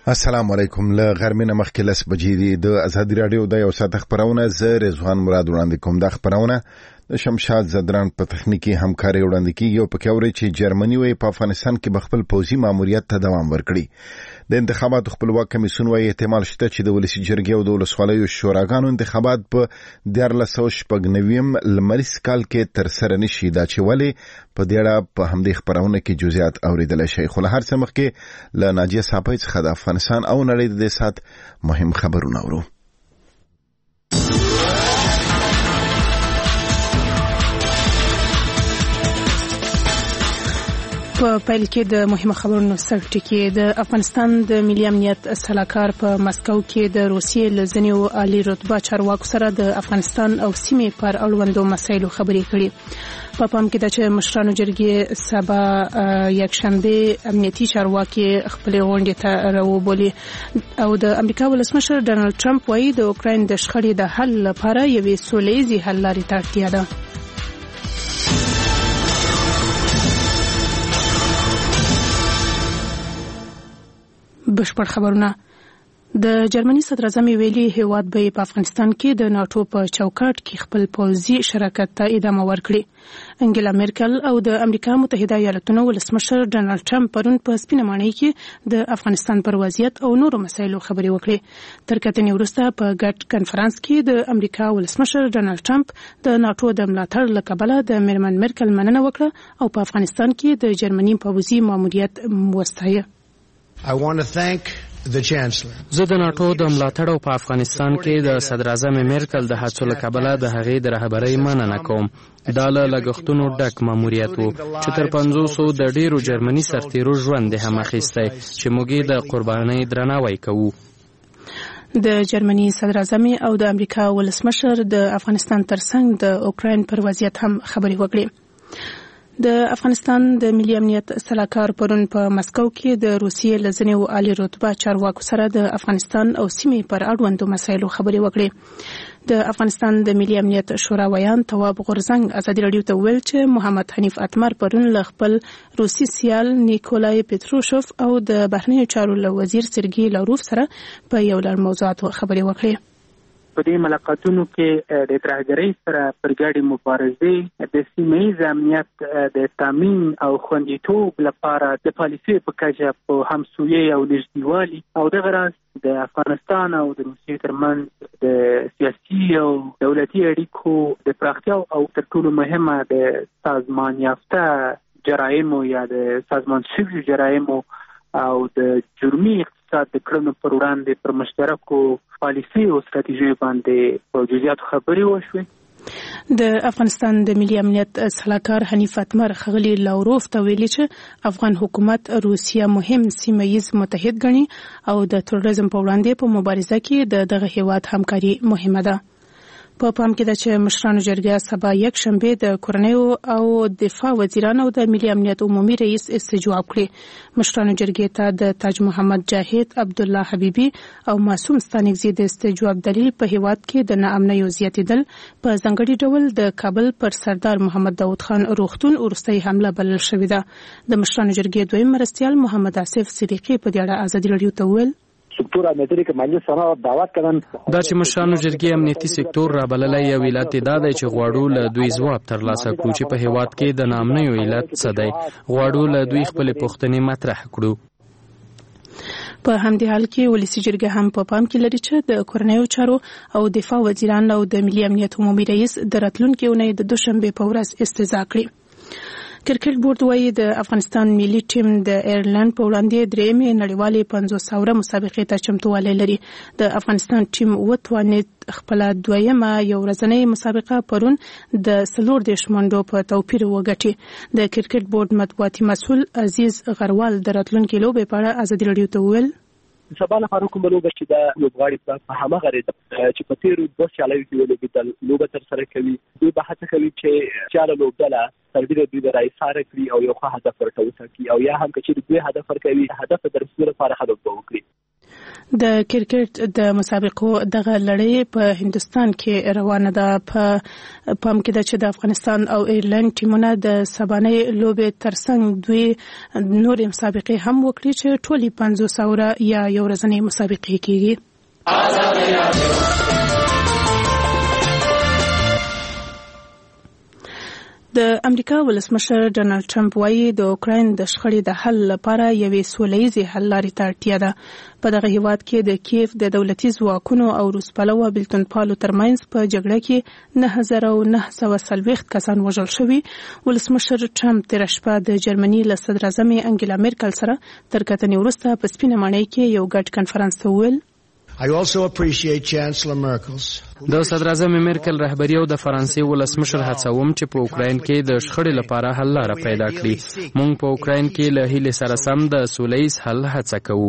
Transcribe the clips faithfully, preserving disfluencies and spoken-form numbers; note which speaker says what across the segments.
Speaker 1: السلام علیکم. له غرمې مخکې لس بجې دي. د ازادي رادیو د یو ساعت خبرونه زه رضوان مراد وړاندې کوم. د خبرونه د شمشاد زدران په تخنیکی همکاري وړاندې کیږي او پکې اوري چې جرمني وایي په افغانستان کې بخپل پوځي ماموریت ته دوام ورکړي. د انتخاباتو خپلواک کمیسیون وايي احتمال شته چې د ولسی جرګې او د ولسوالیو شوراګانو انتخابات په دیارلس سوه شپږ نویم لمریز کال کې تر سره نشي. دا چې ولې په دې اړه په همدې خبرونه کې جزئیات اوریدل شي. خو له هر څه مخکې له ناجیه صاحب څخه د افغانستان او نړۍ د سات مهم خبرونه اورو.
Speaker 2: په پیل کې د مهمه خبرونو سر ټکی. د افغانستان د ملي امنیت سلاکار په مسکو کې د روسیې له ځینو عالی رتبه چارواکو سره د افغانستان او سیمې پر اړوندو مسایلو خبرې کړې. په پام کې ده چې مشرانو جرګې سبا یکشنبه امنیتي چارواکي خپل غونډې ته راوبولي او د امریکا ولسمشر ډانلډ ټرمپ وايي د اوکراین د شخړې د حل لپاره یوې سولهییزې حل لارې ته اړتیا ده. بشپړ خبرونه. د جرمني صدر اعظم ویلي هیواد به په افغانستان کې د ناتو په چوکاټ کې خپل پوځي شراکت ته ادامه ورکړي. انګلا میرکل او د امریکا متحده ایالاتونو ولسمشر ډانلډ ټرمپ پرون په سپینه ماڼۍ کې د افغانستان پر وضعیت او نورو مسایلو خبرې وکړې. تر کتنې وروسته په ګډ کنفرانس کې د امریکا ولسمشر ډانلډ ټرمپ د ناتو د ملاتړ له کبله د میرمن میرکل مننه وکړه او په افغانستان کې د جرمني پوځي ماموریت وستایه.
Speaker 3: I want to thank the Chancellor.
Speaker 4: زه د ناتو د ملاتړ په افغانستان کې د صدر اعظم میرکل د هڅو له کبله د هغې د رهبرۍ مننه کوم. دا له لګښتونو ډک ماموریت و چې تر پنځوسو د ډیرو جرمني سرتیرو ژوند هم اخیستی چې موږ د قربانۍ درناوی کوو.
Speaker 2: د جرمني صدر اعظم او د امریکا ولسمشر د افغانستان ترڅنګ د اوکراین پر وضعیت هم خبرې وکړي. د افغانستان د ملي امنیت سلاکار پرون په مسکو کې د روسیې له ځینو عالی رتبه چارواکو سره د افغانستان او سیمې پر اړوندو مسایلو خبرې وکړې. د افغانستان د ملي امنیت شورا ویان تواب غورزنګ ازادي رادیو ته ویل چې محمد حنیف اتمر پرون له خپل روسي سیال نیکولای پتروشوف او د بهرنیو چارو له وزیر سرګي لاروف سره په یو لړ موضوعاتو خبرې وکړې.
Speaker 5: په دې ملاقاتونو کې د ترهګرۍ سره پر ګډې مبارزې د سیمه ییز امنیت د تامین او خوندیتوب لپاره د پالیسۍ په کچه په همسویۍ او نږدېوالي او دغه راز د افغانستان او د روسیې ترمنځ د سیاسي او دولتي اړیکو د پراختیا او تر ټولو مهمه د سازمان یافته جرایمو یا د سازمان شویو جرایمو او د جرمي اقتصاد د کړنو پر وړاندې پر مشترکو پالیسي او ستراتیژي باندې په جزئیاتو خبرې وشوې.
Speaker 2: د افغانستان د ملي امنیت سلاکار حنیف اتمر خغلی لاوروف ته ویلي چې افغان حکومت روسیه مهم سیمه ییز متحد ګڼي او د تروریزم په وړاندې په مبارزه کې د دغه هیواد همکاري مهمه ده. په پام کې ده چې مشرانو جرګه سبا یک شنبه د کورنیو او دفاع وزیرانو او د ملي امنیت عمومي رئیس استجواب کړي. مشرانو جرګې ته د تاج محمد جاهد عبدالله حبیبي او معصوم ستانکزي د استجواب دلیل په هیواد کې د ناامنۍ زیاتېدل په ځانګړي ډول د کابل پر سردار محمد داود خان روغتون وروستۍ حمله بلل شوې ده. د مشرانو جرګې دویم مرستیال محمد آصف صدیقي په دې اړه ازادي رادیو ته وویل
Speaker 6: سکتور امنیتي کې مالی سره دعوت کړن
Speaker 4: دا چې مشرانو جرګې امنیتي سکتور را بللای یو علت دا دی چې غواړو له دوی ځواب ترلاسه کړو چې په هیواد کې د ناامنۍ علت څه دی. غواړو له دوی خپل پوښتنې مطرح کړو.
Speaker 2: په همدې حال کې ولسی جرګه هم په پام کې لري چې د کورنیو چارو او دفاع وزیران او د ملي امنیت عمومي رئیس د راتلونکي اونۍ د دوشنبه په ورځ استعزا کړي. کرکټ بورډ وايي د افغانستان ملي ټیم د ایرلند په وړاندې درېمې نړیوالې پنځوس اوره مسابقې ته چمتووالی لري. د افغانستان ټیم وتوانید خپل دویمه یو ورځنۍ مسابقه پرون د څلور دېرش منډو په توپیر وګټي. د کرکټ بورډ مطبوعاتي مسؤل عزیز غروال د راتلونکي لوبې په اړه ازادي رادیو ته وویل
Speaker 6: سبا لپاره کوم لوبه چې د لوبغاړي په همغه ریته چې په تیرو دوه چالوي کې ولوبېدل لوبه تر سره کوي. دوی به هڅه کوي چې چاله لوبډله تر دې دوی د رايساره کړي او یو ښه هدف ورته وټاکي او یا هم چې دوی هدف ورکوي هدف د رسول لپاره هدف وکړي.
Speaker 2: د کرکټ د مسابقو دغه لړۍ په هندستان کې روانه ده. په پام کې ده چې د افغانستان او ایرلند ټیمونه د سبانۍ لوبې ترڅنګ دوی نورې مسابقې هم وکړي چې ټولې پنځوس اوره یا یو ورځنۍ مسابقې کېږي. د امریکا ولسمشر ډونالد ټرمپ وایي د اوکراین د شخړې د حل لپاره یوې سولهییزې حل لارې ته اړتیا ده. په دغه هیواد کې د کیف د دولتي ځواکونو او روسپالو بېلتونپالو ترمنځ په جګړه کې نهه زره نهه سوه څلوېښت کسان وژل شوي. ولسمشر ټرمپ تېره شپه د جرمني له صدراعظمې انګیلا میرکل سره تر کتنې وروسته په سپینه ماڼۍ کې یو ګډ کنفرانس ته وویل.
Speaker 3: I also appreciate Chancellor Merkel's
Speaker 4: د صدراعظم میرکل رهبری او د فرانسې ولسمشر هڅوم چې په اوکراین کې د شخړې لپاره حل لاره پیدا کړي. موږ په اوکراین کې له هیلې سره سم د سولهییز حل هڅه کوو.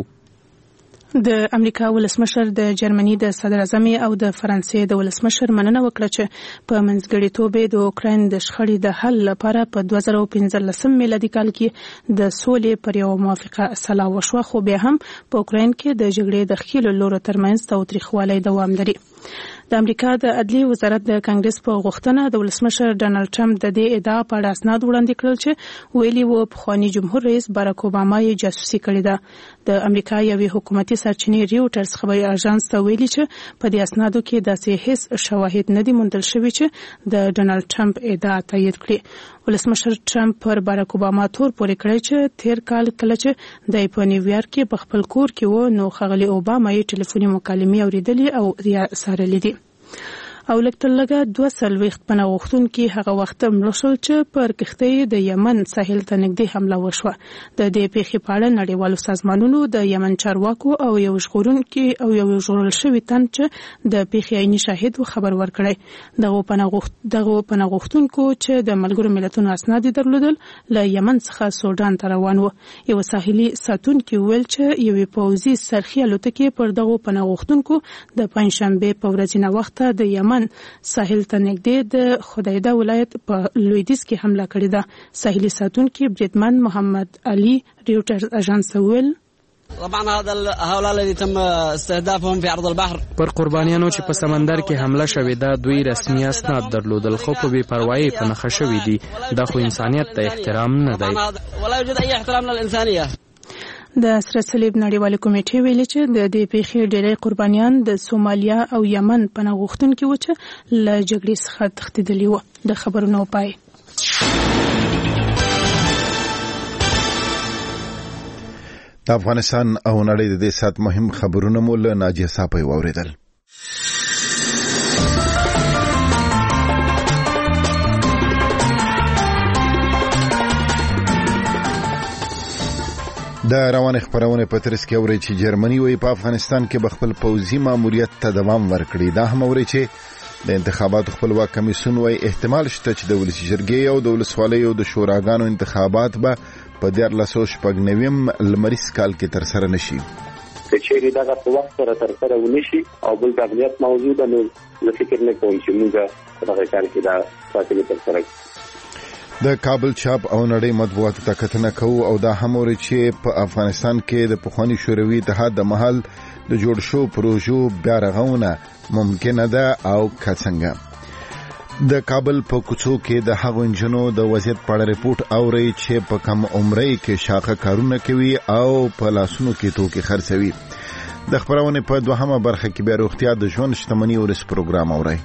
Speaker 2: د امریکا ولسمشر د جرمني د صدراعظمې او د فرانسې د ولسمشر مننه وکړه چې په منځګړیتوب د اوکراین د شخړې د حل لپاره په دوه زره پنځلسم میلادي کال کې د سولې پر یو موافقه سلا وشوه، خو بیا هم په اوکراین کې د جګړې د ښکېلو لورو ترمنځ تاوتریخوالی دوام لري. د امریکا د عدلیې وزارت د کانګرس په غوښتنه د ولسمشر ډونالد ټرمپ د دې ادعا په اړه اسناد وړاندې کړل چې ویلي و پخواني جمهور رئیس باراک اوباما یې جاسوسي کړې ده. د امریکا یوې حکومتي سرچینې ریوټرز خبري اژانس ته ویلي چې په دې اسنادو کې داسې هیڅ شواهد نه دي موندل شوي چې د ډونالد ټرمپ ادعا تایید کړي. ولسمشر ټرمپ پر باراک اوباما تور پورې کړی چې تیر کال کله چې د په نیویارک کې په خپل کور کې و نو ښاغلي اوباما یې ټلیفوني مکالمې اوریدلې او یا څارلې دي. او لکه لږه دوه څلوېښت پناه غوښتونکي هغه وخت مړه شول چې پر کښتۍ د یمن ساحل ته نږدې حمله وشوه. د دې پیښې په اړه نړیوالو سازمانونو د یمن چارواکو او یو ژغورونکي او یو ژغورل شوي تن چې د پیښې عیني شاهد و خبر ورکړی. دغه پناه غوښت دغه پناه غوښتونکو چې د ملګرو ملتونو اسناد درلودل له یمن څخه سودان ته روان و. یو ساحلي ساتونکي ویل چې یوې پوځي سرخي الوتکې پر دغه پناه غوښتونکو د پنځشنبه په ورځنی وخت د یمن ساحل ته نږدې د خدایده ولایت په لویدیځ کې حمله کړې ده. ساحلي ساتونکي بریدمن محمد علي ریوټرز اژانس ویل.
Speaker 7: طبعا هذا هؤلاء الذين تم استهدافهم في عرض البحر
Speaker 4: پر قربانیانو چې په سمندر کې حمله شوې ده دوی رسمي اسناد درلودل خو په بې پروايي په نښه شوي دي. دا خو انسانیت ته احترام نه دی.
Speaker 7: ولا يوجد اي احترام للانسانيه.
Speaker 2: د سره صلیب نړیوالې کمیټې ویلي چې د دې پیښې ډېری قربانیان د سومالیا او یمن پناه غوښتونکي وو چې له جګړې څخه تښتېدلي وو. د خبرونو پای.
Speaker 1: د افغانستان او نړۍ د دې سات مهم خبرونه مو له ناجیه صاحب واوریدل. د روان خبرونه په ترڅ کې اوري چې جرمني وایي په افغانستان کې بخپل پوځي ماموریت ته دوام ورکړي. دا هم اوري چې د انتخاباتو خپلواک کمیسیون وایي احتمال شته چې د ولسی جرګې او د ولسوالۍ او د شوراګانو انتخابات به په دیارلس سوه شپږ نویم لمریز کال کې تر سره نشي.
Speaker 8: کچېری دغه په وخت سره تر سره ونشي او بل د امنیت موضوع ده، نو فکر نه کوم چې موږ دغه کار کې دا فاصله تر سره.
Speaker 1: د کابل چاپ او نړۍ مطبوعاتو ته کتنه کوو او دا هم وري چې په افغانستان کې د پخوانی شوروي اتحاد د محل د جوړ شو پروژو بیا رغونه ممکنه ده او څنګه. د کابل په کوڅو کې د هغو انجنونو د وضعیت په اړه ریپورت اوري چې په کم عمرۍ کې شاخه کارونه کوي او په لاسونو کې توکي خرڅوي. د خبرونه په دوهمه برخه کې بیا روغتیا د ژوند شتمنۍ او ریس پروګرام اوري.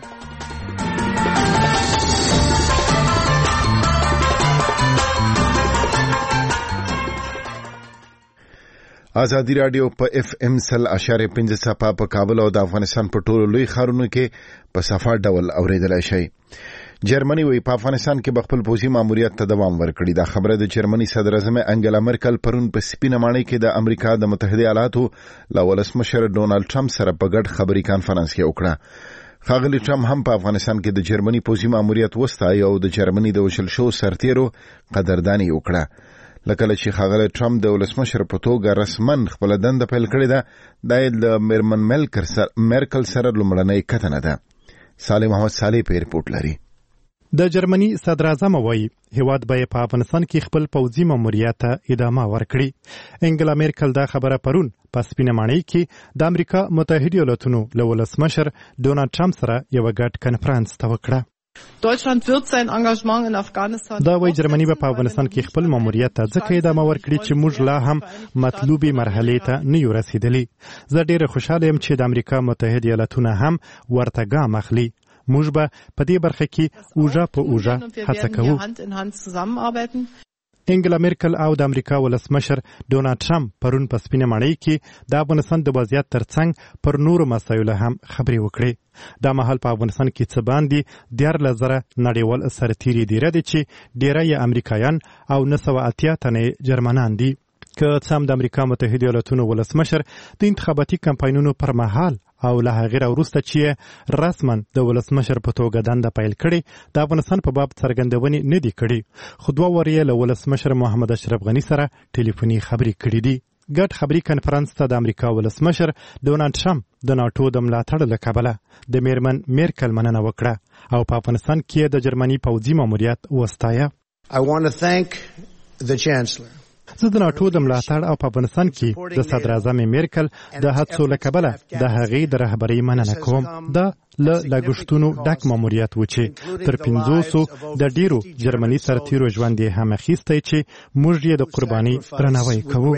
Speaker 1: آزادی رادیو په اف ام سل اشاره پنځه صفه په کابل او د افغانستان په ټولو لوی ښارونو کې په صفه ډول اوریدلای شي. جرمني وایي په افغانستان کې بخپل پوځي ماموریت ته دوام ورکړي. دا خبره د جرمني صدراعظم انګیلا مرکل پرون په سپینه ماڼۍ کې د امریکا د متحده ایالاتو له ولسمشر ډونالد ټرمپ سره په ګډ خبري کانفرنس کې وکړه. ښاغلي ټرمپ هم په افغانستان کې د جرمني پوځي ماموریت وستایي او د جرمني د وشل شو سرتیرو قدرداني وکړه. لکه چې ښاغلی ټرمپ د ولسمشر په توګه رسمن خپل دنده پیل کړې ده، دا د میرمن مرکل سره لومړنۍ کتنه ده. صالح محمد صالح په ریپورت لري.
Speaker 9: د جرمني صدر اعظم وایي هیواد به په افغانستان کې خپل پوځي ماموریت ته ادامه ورکړي. انګلا میرکل دا خبره پرون په سپینه ماڼۍ کې د امریکا متحده ایالاتونو له ولسمشر ډونالډ ټرمپ سره یو ګډ کنفرانس ته وکړه.
Speaker 10: Deutschland wird sein Engagement in Afghanistan.
Speaker 9: دا وایي جرمني به په افغانستان کې خپل ماموریت ته ځکه ادامه ورکړي چې موږ لا هم مطلوبې مرحلې ته نه یو رسیدلي. زه ډېره خوشاله یم چې د امریکا متحده ایالاتونه هم ورته ګام اخلي. موږ به په دې برخه کې اوژه په اوژه هڅه کوو. انګلا میرکل او د امریکا ولسمشر ډونالډ ټرمپ پرون په سپینه ماڼۍ کې د افغانستان د وضعیت ترڅنګ پر نورو مسایلو هم خبرې وکړې. دا مهال په افغانستان کې څه باندې دیارلس زره نړیوال سرتیري دیره دي چې ډیری یې امریکایان او نه سوه اتیا تنې جرمنان دي. که څه هم د امریکا متحده ایالاتونو ولسمشر د انتخاباتي کمپاینونو پر مهال او له هغې راوروسته چې رسما د ولسمشر په توګه دنده پیل کړې د افغانستان په باب څرګندونې نه دي کړي، خو دوه وارې له ولسمشر محمد اشرف غني سره ټلیفوني خبرې کړې دي. ګډ خبري کنفرانس ته د امریکا ولسمشر ډونالډ ټرمپ د ناټو د ملاتړ له کبله د میرمن میرکل مننه وکړه او په افغانستان کې د جرمني پوځي ماموریت وستایه.
Speaker 3: I want to thank the Chancellor.
Speaker 9: زه د ناټو د ملاتړ او په افغانستان کې د صدر اعظم میرکل د هڅو له کبله د هغې د رهبرۍ مننه کوم. دا له لګښتونو ډک ماموریت و چې تر پنځوسو د ډیرو جرمني سرتیرو ژوند یې هم اخیستی چې موږ یې د قربانۍ درناوی کوو.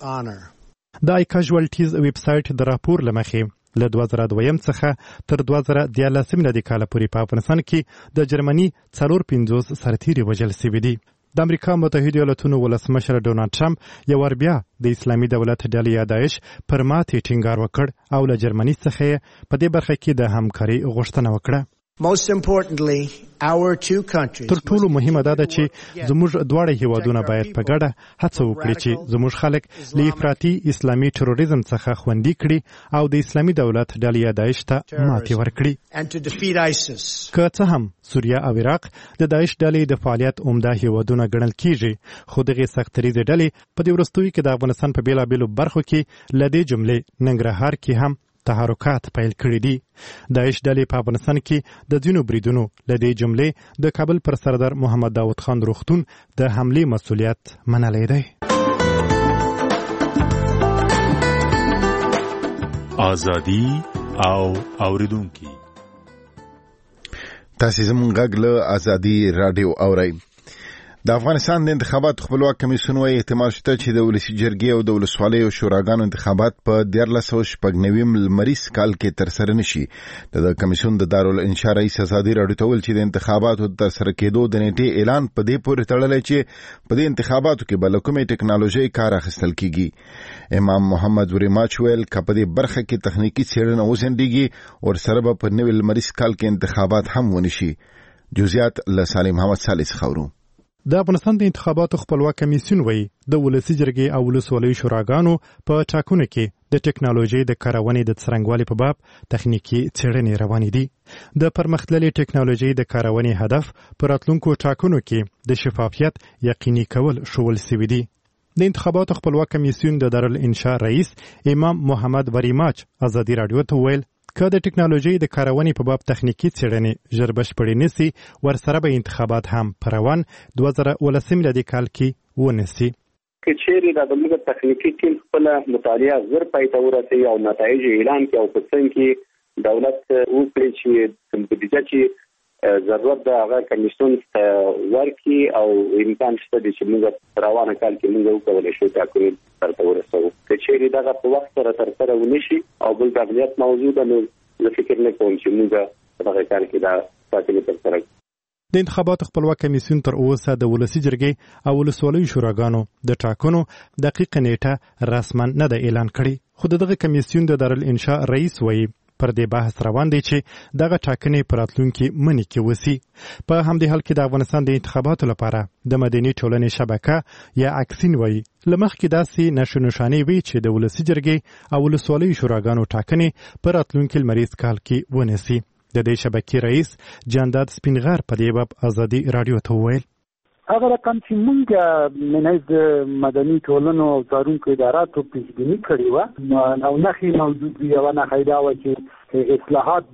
Speaker 9: د آی کاژوالټیز ویب سایټ د راپور له مخې له دوه زره دویم څخه تر دوه زره دیارلسم میلادي کاله پورې په افغانستان کې د جرمني څلور پنځوس سرتیري وژل سوي دي. د امریکا متحده ایالاتونو ولسمشر ډونالډ ټرمپ یو وار بیا د اسلامي دولت ډلې یا داعش پر ماتې ټینګار وکړ او له جرمني څخه په دې برخه کې د همکارۍ غوښتنه وکړه.
Speaker 3: Most importantly, our two countries.
Speaker 9: تر ټولو مهمه دا ده چې زموږ دواړه هیوادونه باید په ګډه هڅه وکړي چې زموږ خلک له افراطي اسلامي تروریزم څخه خوندي کړي او د اسلامي دولت ډلې یا داعش ته ماتې ورکړي. که څه هم سوریه او عراق د داعش ډلې د فعالیت عمده هیوادونه ګڼل کیږي، خو دغې سختریزې ډلې په دې وروستیو کې د افغانستان په بېلابېلو برخو کې له دې جملې ننګرهار کې هم تحرکات پیل کړي دي. داعش ډلې په افغانستان کې د ځینو بریدونو له دې جملې د کابل پر سردار محمد داود خان روغتون د حملې مسؤلیت منلی دی.
Speaker 11: ازادي او اوریدونکي
Speaker 1: تاسو زموږ غږ له ازادي رادیو اورئ. د افغانستان د انتخاباتو خپلواک کمیسیون وايي احتمال شته چې د ولسي جرګې او د ولسوالیو شوراګانو انتخابات په دیارلس سوه شپږ نوي لمریز کال کې ترسره نشي. د کمیسیون د دارالانشا رئیس ازادي راډیو ته ویل چې د انتخاباتو د ترسره کېدو د نیټې اعلان په دې پورې تړلی چې په دې انتخاباتو کې به له کومې ټکنالوژۍ کار اخیستل کیږي. امام محمد وریماچ ویل که په دې برخه کې تخنیکي څېړنه وځنډېږي ورسره به په نوي لمریز کال کې انتخابات هم ونشي. جزئیات له سالم محمد صالح څخه اورو.
Speaker 9: د افغانستان د انتخاباتو خپلواک کمیسیون وایي د ولسي جرګې او ولسوالیو شوراګانو په ټاکنو کې د ټکنالوژۍ د کارونې د څرنګوالي په باب تخنیکي څېړنې روانې دي. د پرمختللې ټکنالوژۍ د کارونې هدف په راتلونکو ټاکنو کې د شفافیت یقیني کول شول سوي دي. د انتخاباتو خپلواک کمیسیون د دارالانشا رئیس امام محمد وریماچ ازادي راډیو ته ویل که د ټکنالوژۍ د کارونې په باب تخنیکي څېړنې ژر بشپړې نسي ورسره به انتخابات هم په روان دوه زره اوولسم میلادي کال کې ونسي.
Speaker 8: که چیرې دا زموږ تخنیکي ټیم خپله مطالعه زر پای ته ورسوي او نتایج اعلان کړي او په څنګ کې دولت وکړي چې کوم بودیجه چې ضرورت ده هغه کمیسیون ته ورکړي او امکان شته چې موږ په روانه کال کې موږ وکولی شو ټاکنې سرته ورسوو. که چیرې دغه په وخت سره ترسره ونشي او بل د امنیت موضوع ده نو زه فکر نه کوم چې موږ په دغه کال کې دا ټاکنې ترسره کړو.
Speaker 9: د انتخاباتو خپلواک کمیسیون تر اوسه د ولسي جرګې او ولسوالیو شوراګانو د ټاکنو دقیقه نیټه رسما نه ده اعلان کړې، خو دغه کمیسیون د دارالانشا رئیس وایي پر دې بحث روان دی چې دغه ټاکنې په راتلونکي مني کې وسي. په همدې حال کې د افغانستان د انتخاباتو لپاره د مدني ټولنې شبکه یا اکسین وایي له مخکې داسې نښو نښانې وي چې د ولسي جرګې او ولسوالیو شوراګانو ټاکنې په راتلونکي لمریز کال کې ونسي. د دې شبکې رئیس جانداد سپینغر په دې باب ازادي راډیو ته وویل
Speaker 12: هغه رقم چې موږ منځ د مدني ټولنو او څارونکو اداراتو پیشبیني کړې وه او نښې موجود وي. یوه نښه دا وه چې اصلاحات ډېر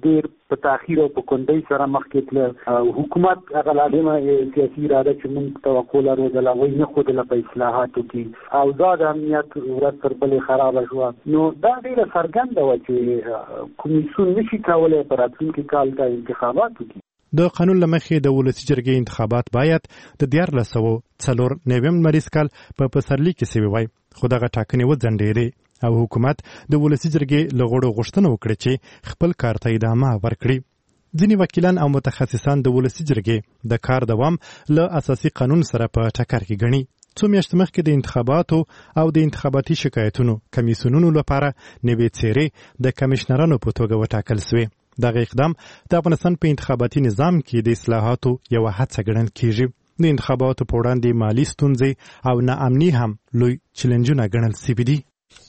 Speaker 12: په تاخير او په کوندۍ سره مخکې تل حکومت هغه لازمه سیاسي اراده چې موږ توقع لرو د لوی نه خو د اصلاحاتو کې او دا د امنیت ورځ تر بلې خراب شو نو دا ډیره څرګنده و چې کمیسیون نشي کولای په راتلونکي کال د انتخاباتو کې
Speaker 9: د قانون لمخې د ولسی جرګې انتخابات باید د دیارلس سوه څلور نویم مریض کال په پسرلي کې سوي وای خو دغه ټاکنې وځنډېدې او حکومت د ولسی جرګې له غړو غوښتنه وکړه چې خپل کار ته ادامه ورکړي ځینې وکیلان او متخصصان د ولسی جرګې د کار دوام له اساسي قانون سره په ټکر کې ګڼي څو میاشتې مخکې د انتخاباتو او د انتخاباتي شکایتونو کمیسیونونو لپاره نوې څیرې د کمشنرانو په توګه وټاکل سوې دغه اقدام د افغانستان په انتخاباتي نظام کې د اصلاحاتو یوه هڅه ګڼل کیږي د انتخاباتو په وړاندې مالي ستونزې او ناامني هم لوی چیلنجونه ګڼل سوي دي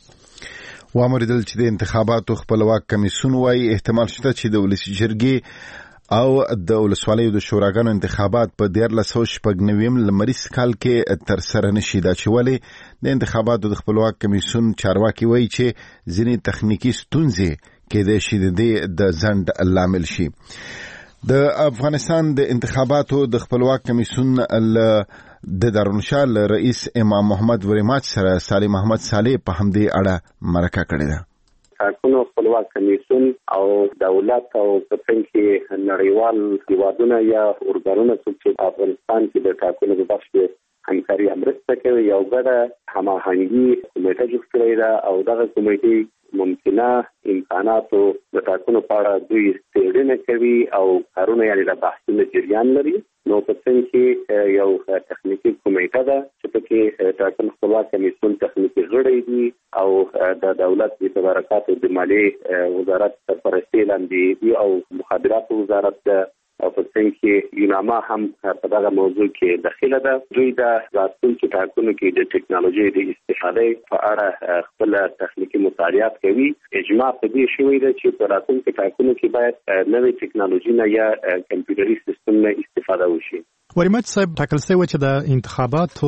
Speaker 1: واوریدل چې د انتخاباتو خپلواک کمیسیون وايي احتمال شته چې د ولسی جرګې او د ولسوالیو د شوراګانو انتخابات په دیارلس سوه شپږ نویم لمریز کال کې ترسره نشي دا چې ولې د انتخاباتو د خپلواک کمیسیون چارواکي وايي چې ځینې تخنیکی ستونزې کې د شیدې د زند لامل شي د افغانستان د انتخاباتو د خپلواک کمیسیون د دارالمنشا رئیس امام محمد وریماچ سره صالح محمد صالح په همدې اړه مرکه کړې ده
Speaker 8: ټاکنو خپلواک کمیسیون او دولت او په څنګه کې نړیوال هیوادونه یا اورګانونه چې افغانستان کې د ټاکنو په بحث کې همکاري امرسته کوي یو ګډه هماهنګي کمیټه جوړ کړې ده او دغه کمیټه ممکنه امکاناتو د ټاکنو په اړه دوی څېړنه کوي او کارونه یعنې د بحثونو جریان لري نو په څنګه کې یو تخنیکی کمیټه ده چې پکې ټاکنو خپلواک کمیسیون تخنیکی غړي دي او د دولت د تبرکات د مالیې وزارت سرپرستي لاندې دي او مخابرات وزارت او په څنګه کې یوناما هم په دغه موضوع کې داخله ده دوی د راتلونکي ټاکنو کې د ټکنالوژي د استفادې په اړه خپل تخنیکی مطالعات کوي اجماع په دې شوی ده چې په راتلونکي ټاکنو کې باید نوې ټکنالوژي نه یا کمپیوټري سیستم نه استفاده وشي
Speaker 9: وریماچ صاحب ټاکل شوی چې د انتخاباتو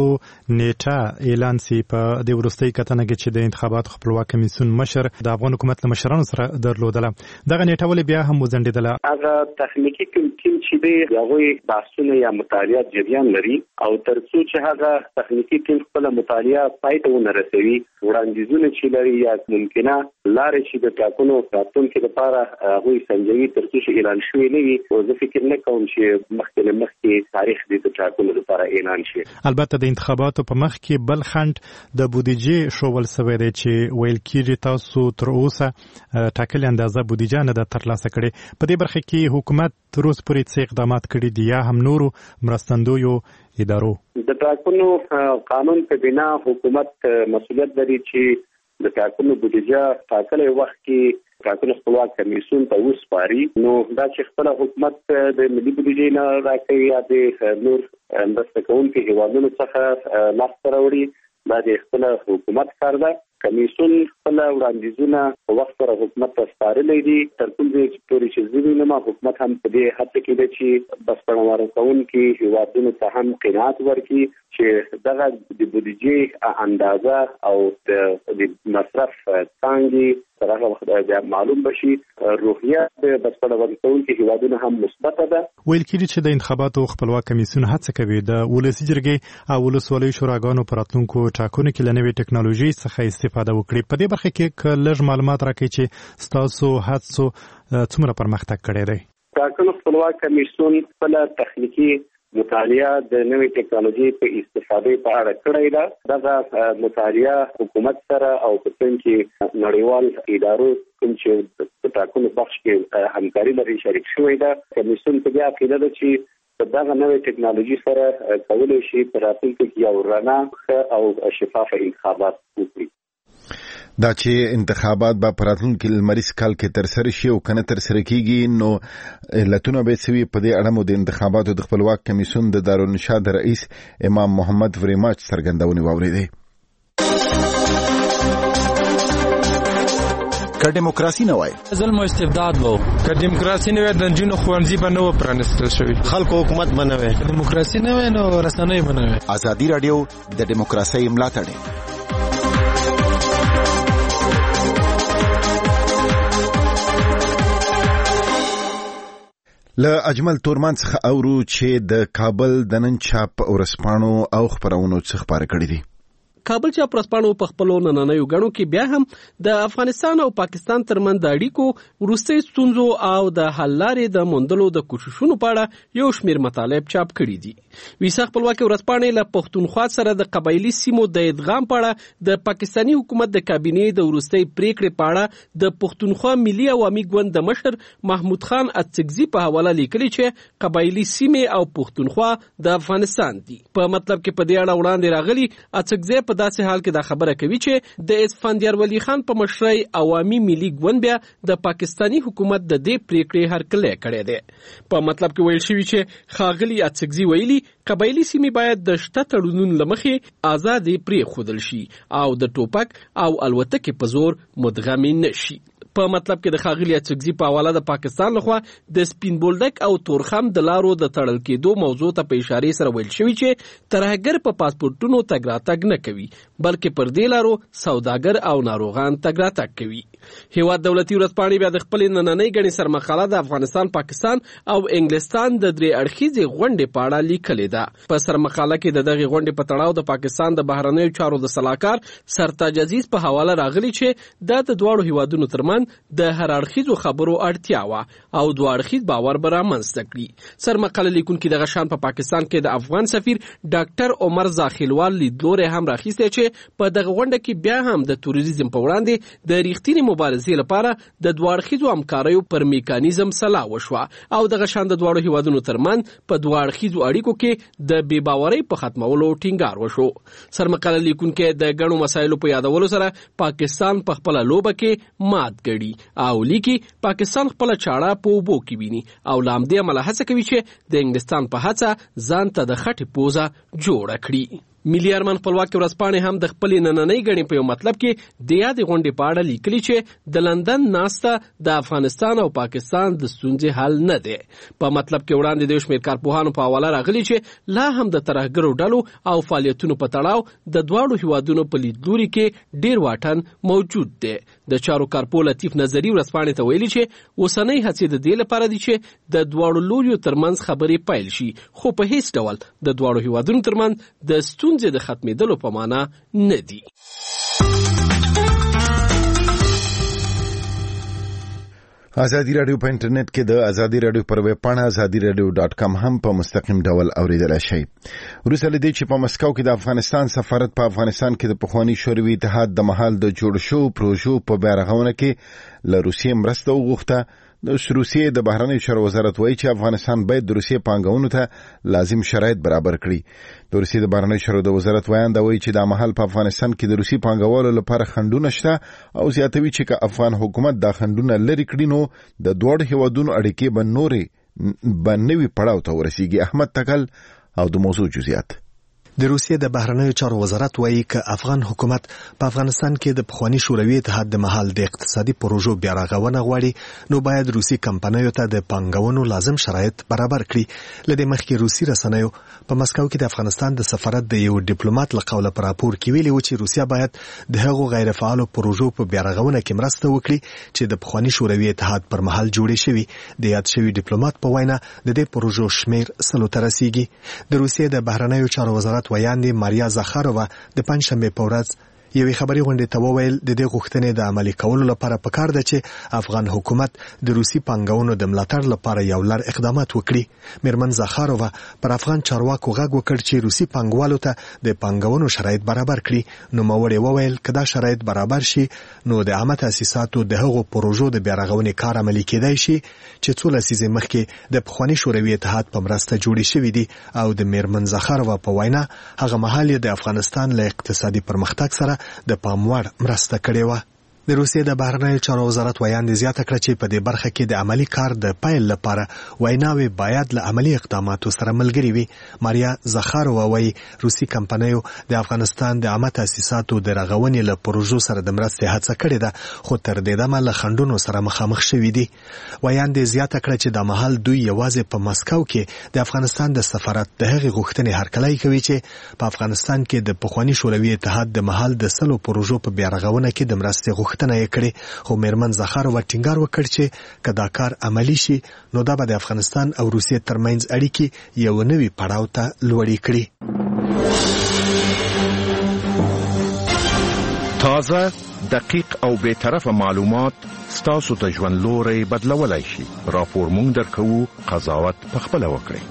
Speaker 9: نیټه اعلان سي په د وروستۍ کتنه کې چې د انتخاباتو خپلواک کمیسیون مشر د افغان حکومت له مشرانو سره درلودله دغه نیټه ولې بیا هم وځنډېدله
Speaker 8: هغه تخنیکی ټیم چې دی هغوی بحثونه یا مطالعات جریان لري او تر څو چې هغه تخنیکی ټیم خپل مطالعه پای ته ونه رسوي وړاندیزونه چې لري یا ممکنه لارې چې د ټاکنو راتلونکي لپاره هغوی سنجوي تر څو چې اعلان شوی نه وي او زه فکر نه کوم چې مخکې له مخکې د ټاکنو لپاره اعلان شي
Speaker 9: البته د انتخاباتو په مخ کې بل خند د بودیجې شوول سوی دی چې ویل کېږي تاسو تر اوسه ټاکلې اندازه بودیجه نه ده ترلاسه کړې په دې برخه کې حکومت تر اوسه پورې څه اقدامات کړي دي یا هم نورو مرستندویو ادارو
Speaker 8: د ټاکنو قانون په بنا حکومت مسؤلیت لري چې د ټاکنو بودیجه ټاکلې وخت کې ټاکنو خپلواک کمیسیون ته وسپاري نو دا چې خپل حکومت د ملي بودیجې نه راکوي یا د نور مرسته کوونکو هیوادونو څخه لاسته راوړي دا د خپل حکومت کار ده کمیسیون خپل وړاندیزونه په وخت سره حکومت ته سپارلي دي تر کومه چې چې ځینې نه حکومت هم په دې هڅه کې دی چې بسپړنوار کوونکي هیوادونو ته هم قناعت ورکړي چې دغه د بودیجې اندازه او د مصرف څنګه سره وخت معلوم بشي روحیه د بسپړنوار کوونکي هیوادونو هم مثبت ده
Speaker 9: ویل کېږي چې د انتخاباتو خپلواک کمیسیون هڅه کوي د ولسی جرګې او ولسوالیو شوراګانو پر راتلونکو ټاکنو کې له نوې ټکنالوژي څخه استفاده وکړي په دې برخه کې لږ معلومات راکړي چې ستاسو هڅو څومره پرمختګ کړی دی
Speaker 8: ټاکنو خپلواک کمیسیون خپل تخنیکی مطالعه د نوې ټکنالوژي په استفادې په اړه کړې ده دغه مطالعه حکومت سره او په څنګه کې نړیوال ادارو کوم چې په ټاکنو بخش کې همکاري لري شریک شوې ده کمیسیون په دې عقیده ده چې دغه نوې ټکنالوژي سره کولای شي په راتلونکي کې یو رڼا او شفاف انتخابات وکړي
Speaker 1: دا چې انتخابات به په راتلونکي لمریز کال کې ترسره شي او کنه ترسره کیږي نو علتونه به سوي په دې اړه مو د انتخاباتو د خپلواک کمیسیون د دارالمنشا د رئیس امام محمد وریماچ څرګندونې واوریدې
Speaker 13: که دیموکراسي نه وای
Speaker 14: ظلم او استبداد وو که دیموکراسي نه وای د جنونو خوانځي به نو پرانستل شوی
Speaker 13: خلکو حکومت بنوي
Speaker 14: دیموکراسي نه وای نو رسنۍ بنوي
Speaker 13: ازادي رادیو د دیموکراسي ملاتړ
Speaker 1: له اجمل تورمان څخه اورو چې د کابل د نن چاپ ورسپانو او خبرونو څخه خبر کړی دي.
Speaker 15: کابل چاپ ورسپانو په خپلو نننیو غړو کې بیا هم د افغانستان او پاکستان ترمن د اړیکو وروستي ستونزو او د حل لارې د موندلو د کوششونو په اړه یو شمېر مطالب چاپ کړي دي. ویسا خپلواکي ورسپانې له پښتونخوا سره د قبایلي سیمو د ادغام په اړه د پاکستاني حکومت د کابینې د وروستي پریکړې په اړه د پښتونخوا ملي عوامي ګوند د مشر محمود خان اڅکزي په حواله لیکلي چې قبایلي سیمې او پښتونخوا د افغانستان دي. په مطلب کې په دې اړه وړاندې راغلي اڅکزي په داسې حال کې دا خبره کوي چې د اسفندیار ولی خان په مشرۍ عوامي ملي ګوند بیا د پاکستانی حکومت د دې پریکړې هرکلی کړی دی. په مطلب کې ویل شوی چې ښاغلي اڅکزي ویلي قبایلي سیمې باید د شته تړونونو له مخې ازادې پرېښودل شي او د ټوپک او الوتکې په زور مدغمې نه شي. په مطلب کې د ښاغلي اڅکزي په حواله د پاکستان لخوا د سپین بولدک او تورخم د لارو د تړل کېدو موضوع ته په اشارې سره ویل شوی چې ترهګر په پاسپورټونو تګ راتګ نه کوي بلکې پر دې لارو سوداګر او ناروغان تګ راتګ کوي. هیواد دولتي ورځپاڼې بیا د خپلې نننۍ ګڼې سرمقاله د افغانستان پاکستان او انګلستان د درې اړخیزې غونډې په اړه لیکلې ده. په سرمقاله کې د دغې غونډې په تړاو د پاکستان د بهرنیو چارو د سلاکار سرتاج عزیز په حواله راغلی چې دا د دواړو هیوادونو ترمنځ د هر اړخیزو خبرو اړتیا وه او دوه اړخیز باور به رامنځته کړي. سرمقاله لیکونکي دغه شان په پا پاکستان کې د افغان سفیر ډاکټر عمر زاخیلوال لیدلوری هم راخیستی چې په دغه غونډه کې بیا هم د توریزم په وړاندې د ریښتینې مبارزې لپاره د دوه اړخیزو همکاریو پر میکانیزم سلا وشوه او دغه شان د دواړو هیوادونو ترمنځ په دوه اړخیزو اړیکو کې د بې باورۍ په ختمولو ټینګار وشو. سرمقاله لیکونکي د ګڼو مسایلو په یادولو سره پاکستان په خپله لوبه کې مات او لیکي پاکستان خپل چاړه په اوبو کې ویني او لامدې عمله هڅه کوي چې د انګلستان په هڅه ځان ته د خټې پوزه جوړه کړي. ملي ارمان خپلواکي ورځپاڼې هم د خپلې نننۍ ګڼې په یو مطلب کې د یادې غونډې په اړه لیکلي چې د لندن ناسته د افغانستان او پاکستان د ستونزې حل نه دی. په مطلب کې وړاندې د یو شمېر کارپوهانو په حواله راغلي چې لا هم د ترهګرو ډلو او فعالیتونو په تړاو د دواړو هیوادونو په لیدلوري کې ډېر واټن موجود دی. د چارو کارپو لطیف نظري ورځپاڼې ته ویلي چې اوسنۍ هڅې د دې لپاره دي چې د دواړو لوریو ترمنځ خبرې پیل شي خو په هیڅ ډول د دواړو هیوادونو ترمنځ د ستونزې د ختمېدلو په معنا نه دي.
Speaker 1: ازادي رادیو په انټرنیټ کې د ازادي رادیو پر ویب پاڼه ازادي رادیو ډاټ کام هم په مستقیم ډول اوریدلای شئ. وروسته له دې چې په مسکو کې د افغانستان سفارت په افغانستان کې د پخواني شوروي اتحاد د مهال د جوړ شو پروژو په بیارغونه کې له روسیې مرسته وغوښته. د روسیې د بهرنیو چارو وزارت وایي چې افغانستان باید د روسیې پانګونو ته لازم شرایط برابر کړي. د روسیې د بهرنیو چارو د وزارت ویان دا وایي چې د مهال په افغانستان کې د روسي پانګوالو لپاره خنډونه شته او زیاتوي چې که افغان حکومت دا خنډونه لرې کړي نو د دواړو هیوادونو اړیکې به نورې به نوي پړاو ته ورسیږي. احمد تکل او د موضوع جزئیات.
Speaker 16: د روسیې د بهرنیو چارو وزارت وایي چې افغان حکومت په افغانستان کې د پخواني شوروي اتحاد د مهال د اقتصادي پروژو بیا رغونه غواړي نو باید روسي کمپنیو ته د پانګونو لازم شرایط برابر کړي. لدې مخکې روسي رسنیو په مسکو کې د افغانستان د سفارت د یو ډیپلوماټ له قوله پر راپور کې ویلي و چې روسیا باید د هغو غیر فعالو پروژو په بیا رغونه کې مرسته وکړي چې د پخواني شوروي اتحاد پر مهال جوړې شوي. د یاد شوي ډیپلوماټ په وینا د دې پروژو شمیر سلو ته رسیږي. د روسیې د بهرنیو چارو وزارت ویاندې ماریا زاخارووا د پنځشنبه په ورځ یوې خبري غونډې ته وویل د دې غوښتنې د عملي کولو لپاره پکار ده چې افغان حکومت د روسي پانګونو د ملاتړ لپاره یو لړ اقدامات وکړي. میرمن زاخارووا پر افغان چارواکو غږ وکړ چې روسي پانګوالو ته د پانګونو شرایط برابر کړي. نو موړې وویل کدا شرایط برابر شي نو د عامه تاسیساتو د هغو پروژو د بیا رغونې کار عملي کېدای شي چې څو لسیزې مخکې د پخواني شوروي اتحاد په مرسته جوړې شوې دي. او د میرمن زاخارووا په وینا هغه مهال د افغانستان له اقتصادي پرمختګ سره د پاموړ مرسته کړې وه. د روسیې د بهرنیو چارو وزارت ویاندې زیاته کړه چې په دې برخه کې د عملی کار د پیل لپاره ویناوې باید له عملی اقداماتو سره ملګري وي. ماریا زاخارووا وایي روسي کمپنیو د افغانستان د عامه تاسیساتو د رغونې له پروژو سره د مرستې هڅه کړې ده خو تر دې دمه له خنډونو سره مخامخ شوي دي. ویاندې زیاته کړه چې د مهال دوی یوازې په مسکو کې د افغانستان د سفارت د هغې غوښتنې هرکلی کوي چې په افغانستان کې د پخواني شوروي اتحاد د مهال د سلو پروژو په بیا رغونه کې د مرستې غوښتنه یې کړې، خو میرمن زخارova ټینګار وکړ چې که دا کار عملی شي نو دا به د افغانستان او روسیې ترمنځ اړیکې یو نوي پړاو ته لوړې کړي.
Speaker 17: تازه، دقیق او بی‌طرفه معلومات ستاسو ته ژوند لوری بدلولای شي. راپور مونږ درکوو، قضاوت پخپله وکړئ.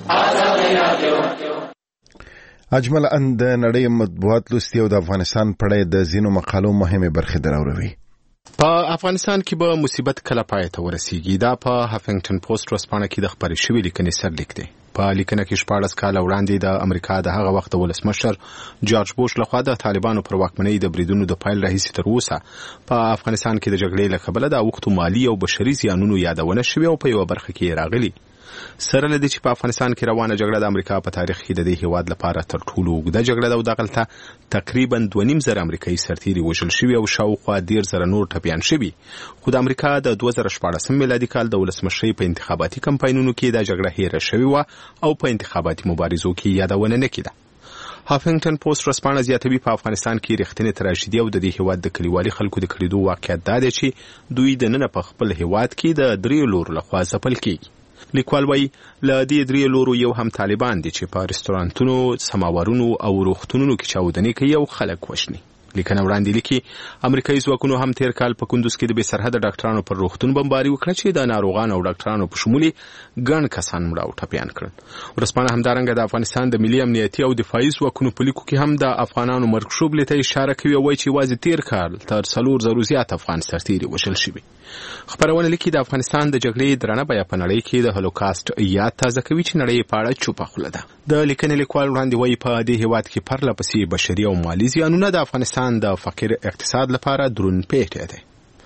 Speaker 1: اجمل ان د نړۍ مطبوعات لوستي او د افغانستان پړې د زینو مقالو مهمه برخه دراوروي.
Speaker 18: په افغانستان کې به مصیبت کله پای ته ورسیږي. دا په هافنګټن پوسټ ورځپاڼه کې د خبرې شوې لیکنې سرلیک دی. په لیکنه کې شپاړس کاله وړاندې د امریکا د هغه وخت ولسمشر جورج بوش لخوا د طالبانو پر واکمنۍ د بریدونو د پایل راهیسې تر اوسه په افغانستان کې د جګړې له کبله د اوښتو مالي او بشري زیانونو یادونه شوې او په یوه برخه کې راغلي. سره له دې چې په افغانستان کې روانه جګړه د امریکا په تاریخ کې د دې هیواد لپاره تر ټولو اوږده جګړه ده او دغلته تقریبا دوه نیم زره امریکایي سرتیري وژل شوي او شاوخوا ډېر زره نور ټپیان شوي. خو د امریکا د دوه زره شپاړسم میلادي کال د ولسمشرۍ په انتخاباتي کمپاینونو کې دا جګړه هیره شوې وه او په انتخاباتي مبارزو کې یادونه نه کېده. هافنګټن پوسټ ورځپاڼه زیاتوي په افغانستان کې رښتینې تراژیدي او د دې هیواد د کلیوالي خلکو د کړېدو واقعیت دا دی چې دوی دننه په خپل هیواد کې د درې لورو لخوا ځپل کېږي. لیکوال وایي له دې درې لورو یو هم طالبان دي چې په رستورانتونو، سماورونو او روغتونونو کې چاودنې کوي او خلک وژني. لیکنه وړاندې لیکي امریکایي ځواکونو هم تیر کال په کندوز کې د بې سرحده ډاکټرانو پر روغتون بمباري وکړه چې د ناروغانو او ډاکټرانو په شمول ګڼ کسان مړه او ټپیان کړل. ورځپاڼه همدارنګه د افغانستان د ملي امنیتي او دفاعي ځواکونو په لیکو کې هم د افغانانو مرګ شوبلې ته اشاره کوي او وایي چې یوازې تیر کال تر څلور زرو زیات افغان سرتیري وژل شوي. خبرونه لیکي د افغانستان د جګړې درنه بیه په نړۍ کې د هولوکاست یاد تازه کوي چې نړۍ په اړه چوپه خوله ده. د لیکنې لیکوال وړاندې وایي په دې هیواد کې پرله پسې بشري او مالي زیانونه د افغانستان د فقیر اقتصاد لپاره درون پیټی دی.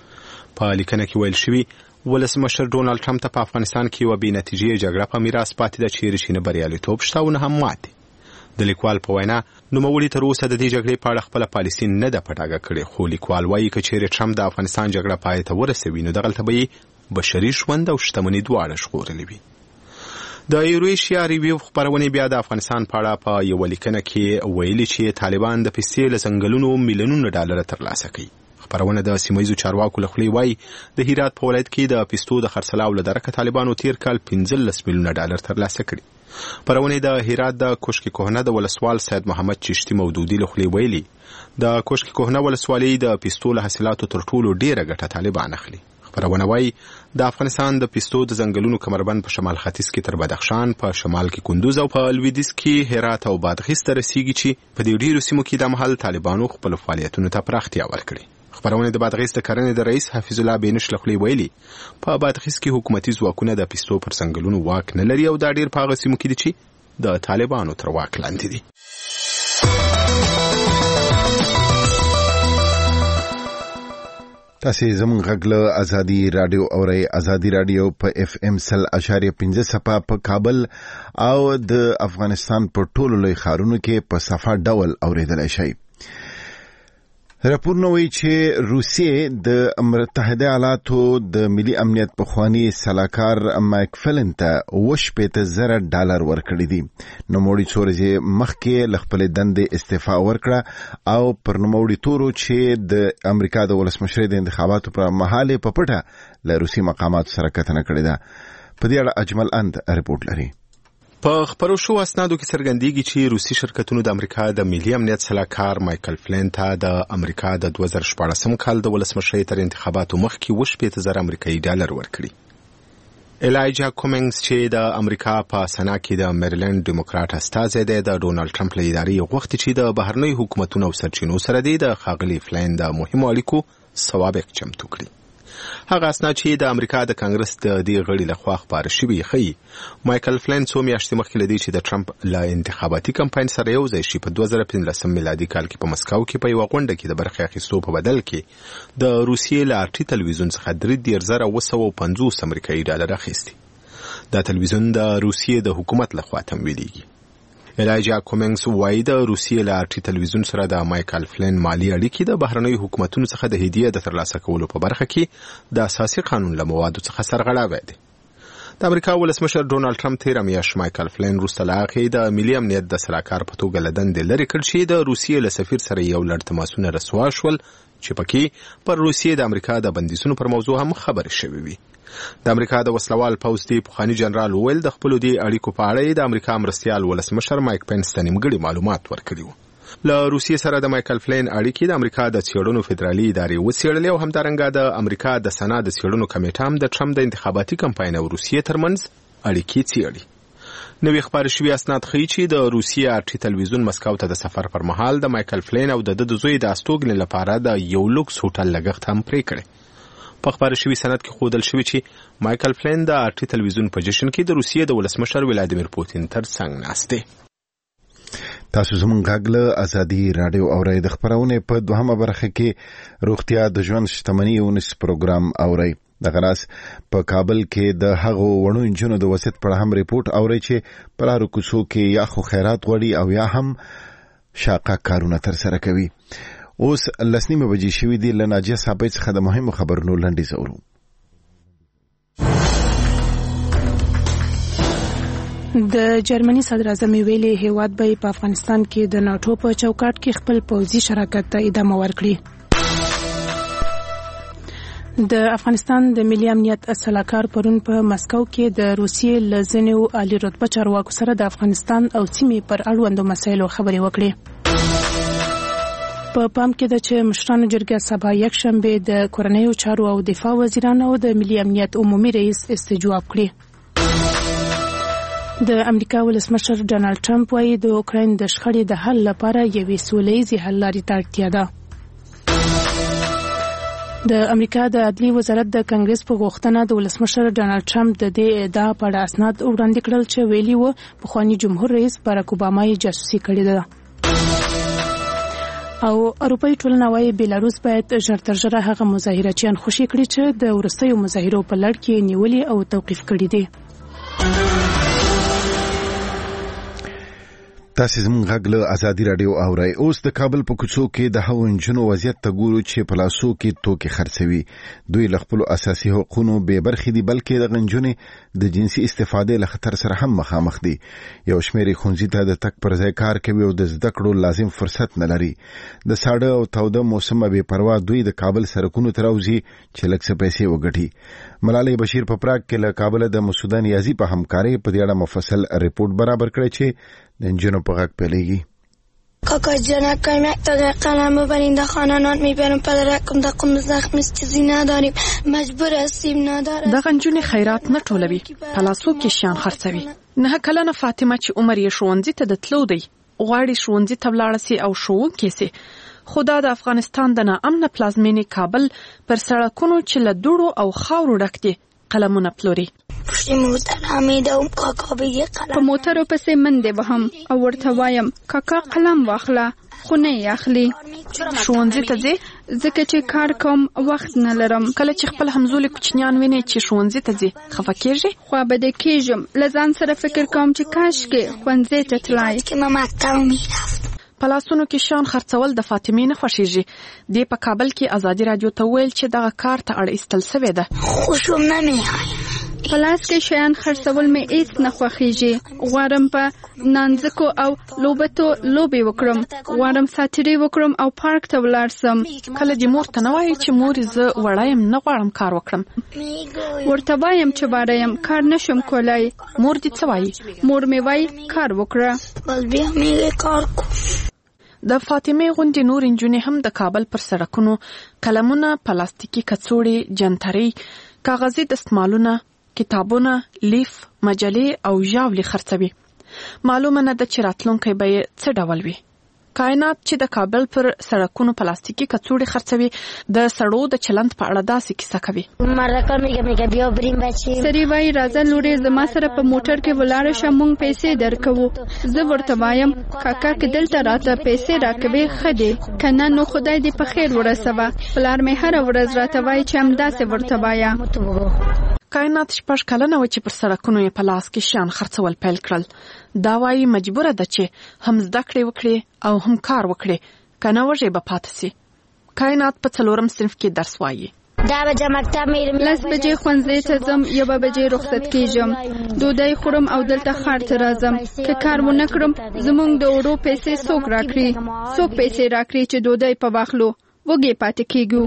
Speaker 18: په لیکنه کې ویل شوي ولسمشر ډونالد ټرمپ ته په افغانستان کې یوه بې نتیجې جګړه په میراث پاتې ده چیرې چې نه بریالیتوب شته او نه هم ماتې. د لیکوال په وینا نوموړي تر اوسه د دې جګړې په اړه خپله پالیسي نه ده په ډاګه کړې، خو لیکوال وایي که چیرې ټرمپ د افغانستان جګړه پای ته ورسوي نو دغلته به یې بشري ژوند او شتمني دواړه ژغورلې وي. د یوریشیا ریویو خپرونې بیا د افغانستان په اړه په یوه لیکنه کې ویلي چې طالبان د پیسې له ځنګلونو میلیونونه ډالره ترلاسه کوي. خپرونه د سیمهییزو چارواکو له خولې وایي د هرات په ولایت کې د پیستو د خرڅلاو له درکه طالبانو تیر کال پنځلس میلیونه ډالر ترلاسه کړي. خپرونې د هرات د کوشک کوهنه د ولسوال سید محمد چشتي مودودي له خولې ویلي د کوشک کوهنه ولسوالۍ د پیستو له حاصلاتو تر ټولو ډیره ګټه طالبان اخلي. خبرونه وایي د افغانستان د پیستو د ځنګلونو کمربند په شمال ختیځ کې تر بدخشان، په شمال کې کندوز او په لویدیځ کې هرات او بادغیس ته رسیږي چې په دې ډیرو سیمو کې د مهال طالبانو خپل فعالیتونو ته پراختیا ورکړي. خبرونه د بادغیس د کرنې د رئیس حفیظ الله بینش له خولې ویلي په بادغیس کې حکومتي ځواکونه د پیستو پر ځنګلونو واک نه لري او دا ډیر په هغه سیمو کې دي چې د طالبانو تر واک لاندې دي.
Speaker 1: تاسې زموږ غږ له ازادي راډیو اورئ. ازادي راډیو په اف ام سل اشاریه پنځه صفه په کابل او د افغانستان په ټولو لوی ښارونو کې په صفه ډول اورېدلی شئ. راپورونه وایي چې روسیې د متحده ایالاتو د ملي امنیت پخواني سلاکار مایک فلن ته اوه شپېته زره ډالر ورکړي دي. نوموړي څو ورځې مخکې له خپلې دندې استعفا ورکړه او پر نوموړي تورو چې د امریکا د ولسمشرۍ د انتخاباتو پر مهال په پټه له روسي مقاماتو سره کتنه کړې ده. په دې اړه اجمل اند رپورټ لري.
Speaker 18: په خبرو شو اسنادو کې څرګندېږي چې روسي شرکتونو د امریکا د ملي امنیت سلاکار مایکل فلین ته د امریکا د دوه زره شپاړسم کال د ولسمشرۍ تر انتخاباتو مخکې اوه شپېته زره امریکایي ډالر ورکړي. الایجا کومینګز چې د امریکا په سنا کې د میریلند ډیموکرات استازی دی د ډونالد ټرمپ له ادارې غوښتي چې د بهرنیو حکومتونو او سرچینو سره دی د ښاغلي فلین د مهمو اړیکو سوابق چمتو کړي. هغه اسناد چې د امریکا د کانګرس د دې غړي لخوا خپاره شوي ښیي مایکل فلین څو میاشتې مخکې له دې چې د ټرمپ له انتخاباتي کمپاین سره یو ځای شي په دوه زره پنځلسم میلادي کال کې په مسکو کې په یوه غونډه کې د برخې اخیستو په بدل کې د روسیې له ارټي تلویزیون څخه درې دېرش زره اوه سوه پنځوس امریکایي ډالر اخیستي. دا تلویزیون د روسیې د حکومت لخوا تمویلیږي. الایجا کومینګز وایي د روسیې له ارټي تلویزیون سره د مایکل فلین مالي اړیکې د بهرنیو حکومتونو څخه د هدیې د ترلاسه کولو په برخه کې د اساسي قانون له موادو څخه سرغړاوی دی. د امریکا ولسمشر ډونالد ټرمپ تیر میاشت مایکل فلین وروسته له هغې د ملي امنیت د سلاکار په توګه له دندې لرې کړ چې د روسیې له سفیر سره یو لړ تماسونه رسوا شول چې پکې پر روسیې د امریکا د بندیزونو پر موضوع هم خبرې شوې وي. د امریکا د وسلوال پوځ دی پخواني جنرال وویل د خپلو دې اړیکو په اړه د امریکا مرستیال ولسمشر مایک پنس ته نیمګړي معلومات ورکړي وو. له روسیې سره د مایکل فلین اړیکې د امریکا د څېړنو فدرالي ادارې وڅېړلې او همدارنګه د امریکا د سنا د څېړنو کمیټه هم د ټرمپ د انتخاباتي کمپاین او روسیې ترمنځ اړیکې څېړي. نوې خپاره شوي اسناد ښیي چې د روسیې ارټي تلویزیون مسکو ته د سفر پر مهال د مایکل فلین او د د زوی د استوګنې لپاره د یو لوکس هوټل لګښت هم پرې کړی. په خپاره شوي سند کې ښودل شوي چې مایکل فلین د ارټي تلویزیون په جشن کې د روسیې د ولسمشر ولادیمیر پوتین تر څنګ ناست دی.
Speaker 1: تاسو زموږ غږ له ازادي راډیو اورئ. د خپرونې په دوهمه برخه کې روغتیا د ژوند شتمنۍ ونس پروګرام اورئ. دغه راز په کابل کې د هغو وړو انجونو د وسیت پر هم ریپورت اورئ چې په لارو کوڅو کې یا خو خیرات غواړي او یا هم شاقه کارونه ترسره کوي. اوس لسنیمه بجې شوي دي. له ناجیه صاحبې څخه د مهمو خبرونو لنډیز اورو.
Speaker 2: د جرمني صدراعظم ویلي هیواد به په افغانستان کې د ناتو په چوکاټ کې خپل پوځي شراکت ته ادامه ورکړي. د افغانستان د ملي امنیت سلاکار پرون په مسکو کې د روسیې له ځینو عالی رتبه چارواکو سره د افغانستان او سیمې پر اړوندو مسایلو خبرې وکړې. په پام کې ده چې مشرانو جرګه سبا یکشنبه د کورنیو چارو او دفاع وزیرانو او د ملي امنیت عمومي رئیس استجواب کړي. د امریکا ولسمشر ډونالد ټرمپ وايي د اوکراین د شخړې د حل لپاره یوې سولهییزې حل لارې ته اړتیا ده. د امریکا د عدلي وزارت د کانګرس په غوښتنه د ولسمشر ډونالد ټرمپ د دې ادعا په اړه اسناد وړاندې کړل چې ویلي و پخواني جمهور رئیس باراک اوباما یې جاسوسي کړې ده. او اروپایي ټولنه وايي بیلاروس باید ژر تر ژره هغه مظاهرچیان خوشي کړي چې د وروستیو مظاهرو په لړ کې نیولي او توقیف کړي دي.
Speaker 1: تاسو زموږ غږ له ازادي راډیو اورئ. اوس د کابل په کوڅو کې د هغو انجونو وضعیت ته ګورو چې په لاسو کې توکي خرڅوي. دوی له خپلو اساسي حقوقو بې برخې دي، بلکې د غنجونې د جنسي استفادې له خطر سره هم مخامخ دي. یو شمېر ښوونځي ته د تګ پر ځای کار کوي او د زده کړو لازم فرصت نه لري. د ساړه او تاوده موسمه بې پروا دوی د کابل سړکونو ته راوځي چې لږ څه پیسې وګټي. ملالۍ بشیر په پراګ کې له کابل د مسعود نیازي په همکارۍ په دې اړه مفصل ریپورت برابر کړی چې د انجینو په غږ پیلېږي.
Speaker 19: کاکا جان کمک تا در قلم ببرین در خانانات میبرم پدرکم در قم زخم چیزی نداریم مجبور هستیم نداریم.
Speaker 20: دغه نجونې خیرات نه ټولوي، پلاسو کې شیان خرڅوي. نه کلنه فاطمه چې عمر یې ښوونځي ته د تلو دی غواړي ښوونځي ته ولاړه سي او ښوونکې سي. خو دا د افغانستان د ناامنه پلازمینې کابل پر سړکونو چې له دوړو او خاورو ډک دي قلمونه پلوري.
Speaker 19: په
Speaker 21: موټرو پسې منډې وهم او ورته وایم کاکا قلم واخله، خو نه یې اخلي.
Speaker 20: ښوونځي ته ځې؟
Speaker 21: ځکه چې کار کوم وخت نه لرم.
Speaker 20: کله چې خپل همزولي کوچنیان ویني چې ښوونځي ته ځي خفه کېږي؟
Speaker 21: خوابدې کېږم. له ځان سره فکر کوم چې کاشکې ښوونځي ته تلای.
Speaker 20: په لاسونو کې شیان خرڅول د فاطمې نه خوښېږي. دې په کابل کې ازادي راډیو ته ویل چې دغه کار ته اړ ایستل سوې ده.
Speaker 19: خوشم نمیاد.
Speaker 21: په لاس کې شیان خرڅول مې هیڅ نه خوښېږي. غواړم په نانځکو او لوبتو لوبې وکړم. غواړم ساتیري وکړم او پارک ته ولاړ سم.
Speaker 20: کله دې مور ته نه وایي چې مور زه وړه یم نه غواړم کار وکړم؟
Speaker 21: ورته وایم چې باره یم کار نشم کولای.
Speaker 20: مور دې څه وایي؟
Speaker 21: مور مې وایي کار وکړه.
Speaker 20: د فاطمې غوندې نور نجونې هم د کابل پر سړکونو قلمونه، پلاستیکي کڅوړې، جنتري، کاغذي دستمالونه، کتابونه، لیف، مجلې او ژاولې خرڅوي. معلومه نه ده چې راتلونکی به یې څه ډول وي. کائنات چې د کابل پر سړکونو پلاستیکي کڅوړې خرڅوي د سړو د چلند په اړه داسې کیسه کوي.
Speaker 21: سړی وایي راځه لورې زما سره په موټر کې ولاړه شه موږ پیسې درکوو. زه ورته وایم کاکا که دلته راته پیسې راکوي ښه دی، که نه نو خدای دې په خیر ورسوه. پلار مې هره ورځ راته وایي چې همداسې ورته وایه.
Speaker 20: کائنات شپږ کلنه و چې پر سړکونو یې په لاس کې شیان خرڅول پیل کړل. دا وایي مجبوره ده چې هم زده کړې وکړي او هم کار وکړي، که نه وږې به پاتې سي. کائنات په څلورم صنف کې درس وایي.
Speaker 21: لس بجې ښوونځي ته ځم، یوه بجې رخصت کېږم، ډوډۍ خورم او دلته ښار ته راځم. که کار ونه کړم زموږ د وړو پیسې څوک راکړي؟ څوک پیسې راکړي چې ډوډۍ په واخلو؟ وږي پاتې کېږو.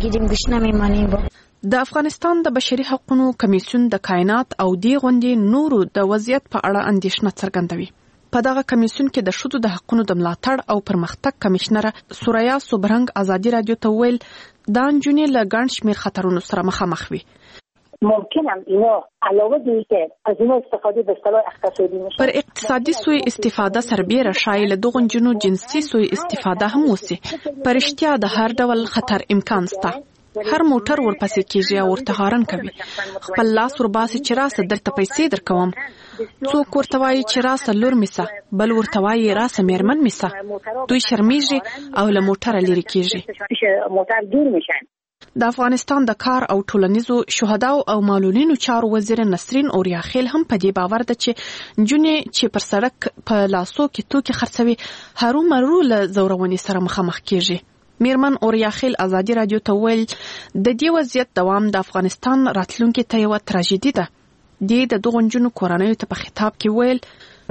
Speaker 20: د افغانستان د بشري حقوقو کمیسیون د کائنات او دی غونډې نورو د وضعیت په اړه اندېښنه څرګندوي. په دغه کمیسیون کې د ښځو د حقوقو د ملاتړ او پرمختګ کمشنره سوریا سوبرنګ ازادي رادیو ته ویل دا نجونې له ګڼ شمېر خطرونو سره مخامخ وي.
Speaker 5: ممکنه اینا علاوه دې که از اینا استفاده به اصطلاح اقتصادی نشه
Speaker 20: پر اقتصادي سوی استفاده سربېره شایله د غونجنو جنسي سوی استفاده هم وسی. پر اشتیا د هر ډول خطر امکان شته. هر موټر ورپسې کېږي او ورته هارن کوي. خپل لاس ورباسي چې راسه درته پیسې درکوم. څوک ورته وایي چې راسه لور میسه، بل ورته وایي راسه میرمن میسه. دوی شرمیږي او له موټره لرې کېږي.
Speaker 5: موټر دور میشن.
Speaker 20: د افغانستان د کار او ټولنیزو شهداو او معلولینو چارو وزیر نسرین اوریاخیل هم په دې باور ده چې نجونې چې پر سړک په لاسو کې توکي خرڅوي هرومرو له زورونې سره مخامخ کېږي. میرمن اوریاخیل ازادي رادیو ته ویل د دې وضعیت دوام د افغانستان راتلونکي ته یوه تراژیدي ده. دې د دغو نجونو کورنیو ته په خطاب کې ویل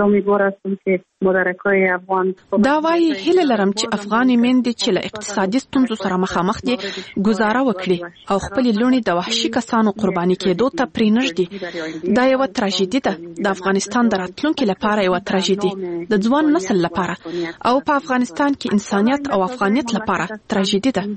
Speaker 20: دا وایي هیله لرم چې افغاني میندې چې له اقتصادي ستونزو سره مخامخ دي ګزاره وکړي او خپلې لوڼې د وحشي کسانو قرباني کېدو ته پرې نږدي. دا یوه تراژیدي ده، د افغانستان د راتلونکي لپاره یوه تراژیدي، د ځوان نسل لپاره او په افغانستان کې انسانیت او افغانیت لپاره تراژیدي ده.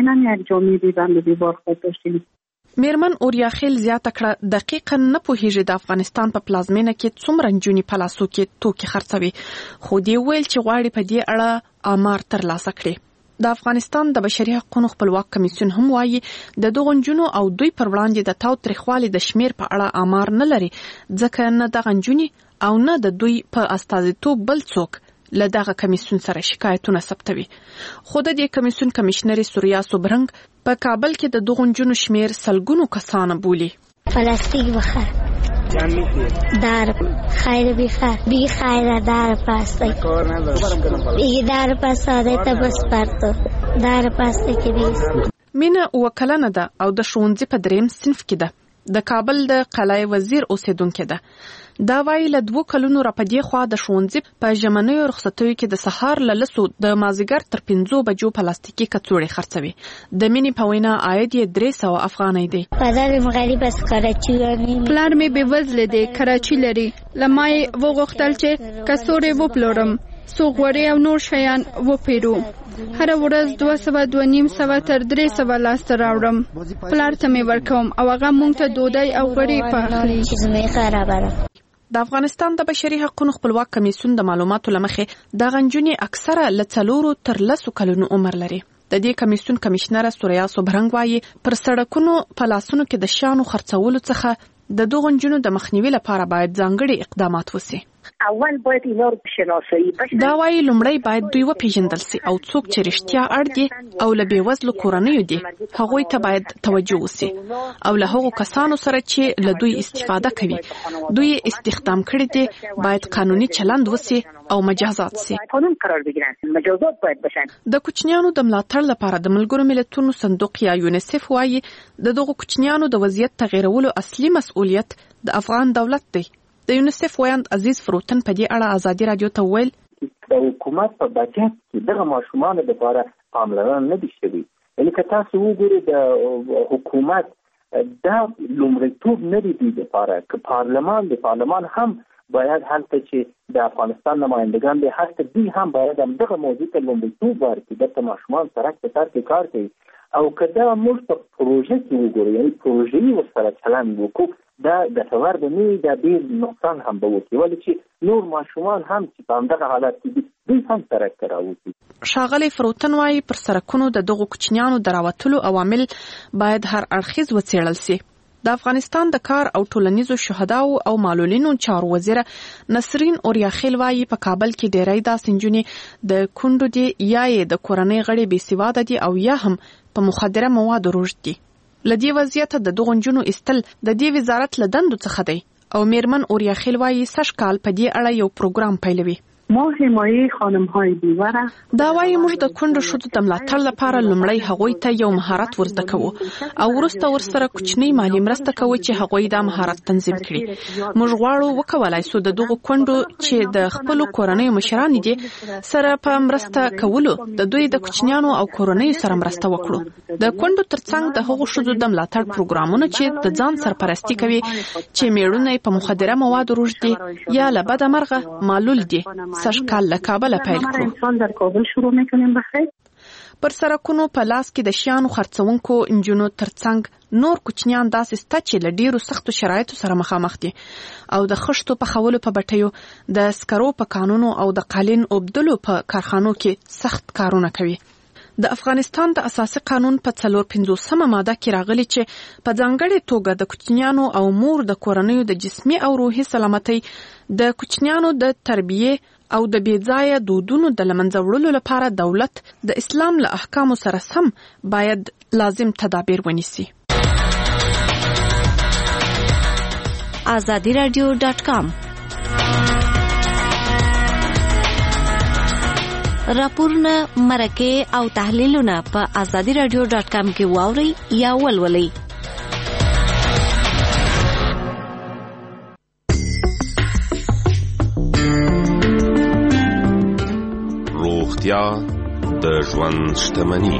Speaker 20: میرمن اوریاخیل زیاته کړه دقیقاً نه پوهیږي د افغانستان په پلازمینه کې څومره نجونې په لاسو کې توکي خرڅوي، خو دې ویل چې غواړي په دې اړه آمار ترلاسه کړي. د افغانستان د بشري حقوقو خپلواک کمیسیون هم وایي د دغو نجونو او دوی پر وړاندې د تاوتریخوالي د شمیر په اړه آمار نه لري، ځکه نه دغه نجونې او نه د دوی په استازیتوب بل څوک له دغه کمیسیون سره شکایتونه ثبتوي. خو د دې کمیسیون کمشنري سوریا سوبرنګ په کابل کې د دغو نجونو شمیر سلګونو کسانه بولي.
Speaker 19: پلاستیک بخیر دار خیر بخیر بی خیر دار پلاستیک بی دار پاساده ته بس پرتو دار پلاستیک بیس.
Speaker 20: مینا وکلنه ده او د ښوونځي په دریم صنف کې ده. د کابل د قلعه وزیر اوسیدونکې ده. دا وایي له دوه کلونو را پدې خوا د ښوونځي په ژمنیو رخصتیو کې د سهار له لسو د مازیګر تر پنځو بجو پلاستیکي کڅوړې خرڅوي. د مینې په وینا عاید یې درې سوه افغانۍ دی.
Speaker 21: پلار مې بېوزله دی، کراچي لري. له ما یې وغوښتل چې کڅوړې وپلورم، څو غوړې او نور شیان وپیرو. هره ورځ دوه سوه دوه نیم سوه تر درې سوه لاسته راوړم. پلار ته مې ورکوم او هغه موږ ته ډوډۍ او غوړې پخوي.
Speaker 20: د افغانستان د بشري حقوقو خپلواک کمیسیون د معلوماتو له مخې دغه نجونې اکثره له څلورو تر لسو کلونو عمر لري. د دې کمیسیون کمشنره سوریا سوبرنګ وایي پر سړکونو په لاسونو کې د شیانو خرڅولو څخه د دغو نجونو د مخنیوي لپاره باید ځانګړي اقدامات وشي.
Speaker 5: اول باید اینا رو بشناسایی.
Speaker 20: دا وایي لومړی باید دوی وپیژندل سي او څوک چې رښتیا اړ دي او له بېوزلو کورنیو دي هغوی ته باید توجه وسي او له هغو کسانو سره چې له دوی استفاده کوي دوی استخدام کړي دي باید قانوني چلند وسي او مجازات سي.
Speaker 5: قانون قرار بگیرن، مجازات باید بشن.
Speaker 20: د کوچنیانو د ملاتړ لپاره د ملګرو ملتونو صندوق یا یونیسف وایي د دغو کوچنیانو د وضعیت تغیرولو اصلي مسؤلیت د افغان دولت دی. د یونیسف ویاند عزیز فروتن په دې اړه ازادي رادیو ته ویل
Speaker 22: د حکومت په بجټ کې دغه ماشومان لپاره پاملرنه نه دي شوې. یعنی که تاسو وګورئ د حکومت دا لومړیتوب نه دی د لپاره که پارلمان د پارلمان هم باید هلته چې د افغانستان نمایندگان دي هلته دوی هم باید هم دغه موضوع ته لومړیتوب ورکړي. دلته ماشومان سړک په سر کې کار کوي او که دا موږ په پروژه کې وګورو یعنی پروژې ورسره چلند وکړو دا ګټور به نه وي، دا ډېر نقصان هم به وکړي ولې چې نور ماشومان هم چې په همدغه حالت کې دي دوی هم سړک ته راوځي.
Speaker 20: ښاغلی فروتن وایي پر سړکونو د دغو کوچنیانو د راوتلو عوامل باید هر اړخیز وڅېړل سي. د افغانستان د کار او ټولنیزو شهداو او معلولینو چارو وزیره نسرین اوریاخیل وایي په کابل کې ډېری داسې نجونې د کونډو دي یا یې د کورنۍ غړي بې سواده دي او یا هم په مخدره موادو روږد دي. له دې وضعیته د دغو نجونو ایستل د دې وزارت له دندو څخه دی او میرمن اوریاخیل وایي سږ کال په دې اړه یو پروګرام پیلوي.
Speaker 4: ما حمایه خانم‌های بیواره
Speaker 20: دا وايي موږ د کونډو ښځو د ملاتړ لپاره لومړی هغوی ته یو مهارت ورزده کوو او وروسته ورسره کوچنی مالی مرسته کوو چې هغوی دا مهارت تنظیم کړي. موږ غواړو وکولای سو د دغو کونډو چې د خپل کورنۍ مشران دي سره په مرسته کولو د دوی د کوچنیانو او کورنۍ سره مرسته وکړو. د کونډو ترڅنګ د هغو ښځو د ملاتړ پروګرامونه چې د ځان سرپرستی کوي چې میړونه په مخدره موادو روږدي یا له بده مرغه معلول دي سږ کال له کابل پیل کړو. پر سرکونو په لاس کې د شیانو خرڅونکو انجونو ترڅنګ نور کوچنیان داسې سته چې له ډیرو سختو شرایطو سره مخامخ دي او د خښتو په خولو په بټیو د سکرو په کانونو او د قالین اوبدلو په کارخانو کې سخت کارونه کوي. د افغانستان د اساسي قانون په څلور پنځوسمه ماده کې راغلي چې په ځانګړې توګه د کوچنیانو او مور د کورنیو د جسمي او روحي سلامتۍ د کوچنیانو د تربیه او د بېځایه دودونو د لمنځه وړلو لپاره دولت د اسلام له احکامو سره سم باید لازم تدابیر ونیسي.
Speaker 6: آزادی رادیو ډاټ کام راپورونه، مرکې او تحلیلونه په آزادی رادیو ډاټ کام کې واورئ یا ولولئ.
Speaker 23: روغتیا د ژوند شتمني.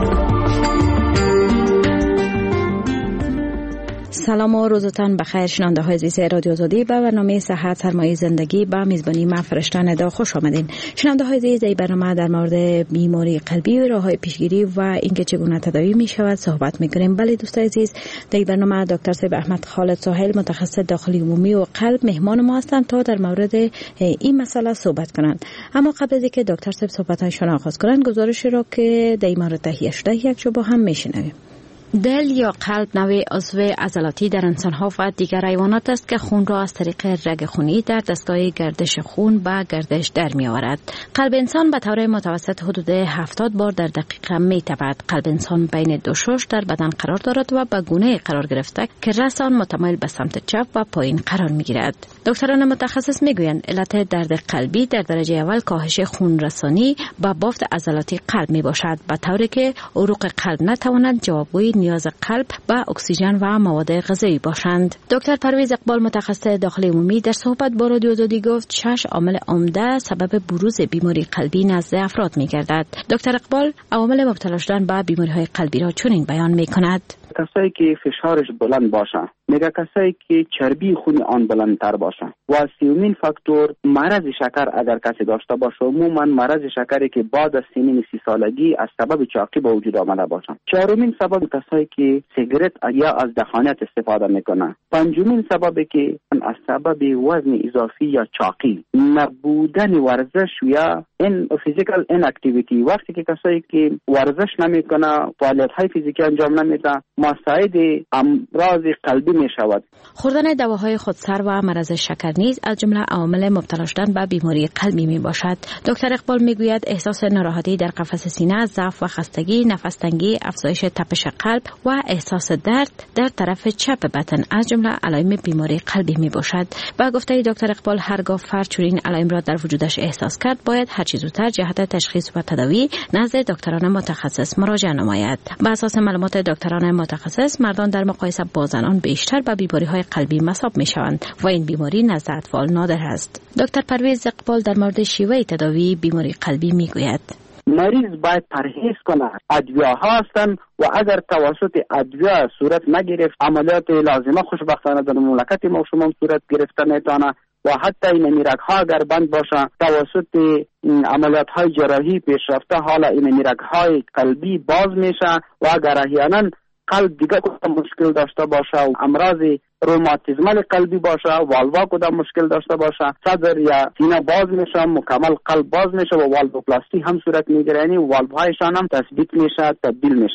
Speaker 24: سلام و روزتان بخیر. شنونده های عزیز رادیو آزادی به برنامه صحت سرمایه زندگی با میزبانی من فرشته ندا خوش آمدین. شنونده های عزیز این برنامه در مورد بیماری قلبی و راه‌های پیشگیری و اینکه چگونه تداوی می شود صحبت می کنیم. بله دوستان عزیز، در این برنامه دکتر صاحب احمد خالد ساحل متخصص داخلی عمومی و قلب مهمان ما هستند تا در مورد این مسئله صحبت کنند. اما قبل از اینکه دکتر صاحب صحبتشان آغاز کنند گزارشی را که در این مورد تهیه شده یک جا با هم میشنویم. دل یا قلب نوع عضو عضلاتی در انسان‌ها و دیگر حیوانات است که خون را از طریق رگ خونی در دستگاه گردش خون به گردش در می‌آورد. قلب انسان به طور متوسط حدود هفتاد بار در دقیقه می‌تپد. قلب انسان بین دو شش در بدن قرار دارد و به گونه قرار گرفته که رأس آن متمایل به سمت چپ و پایین قرار می‌گیرد. دکتران متخصص می‌گویند علت درد قلبی در درجه اول کاهش خون رسانی به بافت عضلاتی قلب میباشد، به طوری که عروق قلب نتوانند جوابگوی نیاز قلب به اکسیژن و مواد غذایی باشند. دکتر پرویز اقبال متخصص داخلی عمومی در صحبت با رادیو آزادی گفت شش عامل عمده سبب بروز بیماری قلبی نزد افراد می‌گردد. دکتر اقبال عوامل مبتلا شدن به بیماری‌های قلبی را چنین بیان می‌کند:
Speaker 25: کسایی که فشارش بلند باشه، میگه کسایی که چربی خون آن بلندتر باشه و سیومین فاکتور مرض شکر اگر کسی داشته باشه، عموما مرض شکری که بعد از سنین سی سالگی از سبب چاقی به وجود آمده باشه. چهارمین سبب کسایی که سیگرت یا از دخانیات استفاده میکنه. پنجمین سببی که از سبب وزن اضافی یا چاقی، نبودن ورزش یا این فیزیکال این اکتیویتی. وقتی که کسایی که ورزش نمیکنه، فعالیت های فیزیکی انجام نمیده، مساعد امراض قلبی می شود.
Speaker 24: خوردن دواهای خودسر و مرض شکر نیز از جمله عوامل مبتلا شدن به بیماری قلبی می باشد. دکتر اقبال می گوید احساس ناراحتی در قفس سینه، ضعف و خستگی، نفس تنگی، افزایش تپش قلب و احساس درد در طرف چپ بدن از جمله علائم بیماری قلبی می باشد. با گفته دکتر اقبال هرگاه فرد چنین علائم را در وجودش احساس کرد باید هر چه زودتر جهت تشخیص و تداوی نزد دکتران متخصص مراجعه نماید. بر اساس معلومات دکتران متخصص مردان در مقایسه با زنان بیشتر به بیماری‌های قلبی مصاب می‌شوند و این بیماری نزد اطفال نادر است. دکتر پرویز اقبال در مورد شیوه تداوی بیماری قلبی می‌گوید:
Speaker 25: مریض باید پرهیز کنه. ادویه هستند و اگر توسط ادویه صورت نگرفت، عملیات لازمه خوشبختانه در مملکت ما شما صورت گرفته میتونه و حتی این میرک ها اگر بند باشه توسط عملیات های جراحی پیشرفته، حالا این میرک های قلبی باز میشه و اگر احیانا قلب دیگه کدام مشکل داشته باشه و امراض روماتیزمال قلبی باشه، والوا کدام مشکل داشته باشه، صدر یا سینه باز میشه، مکمل قلب باز میشه و والوپلاستی هم صورت میگیره، یعنی والوهایشان هم تثبیت میشه، تبدیل میشه.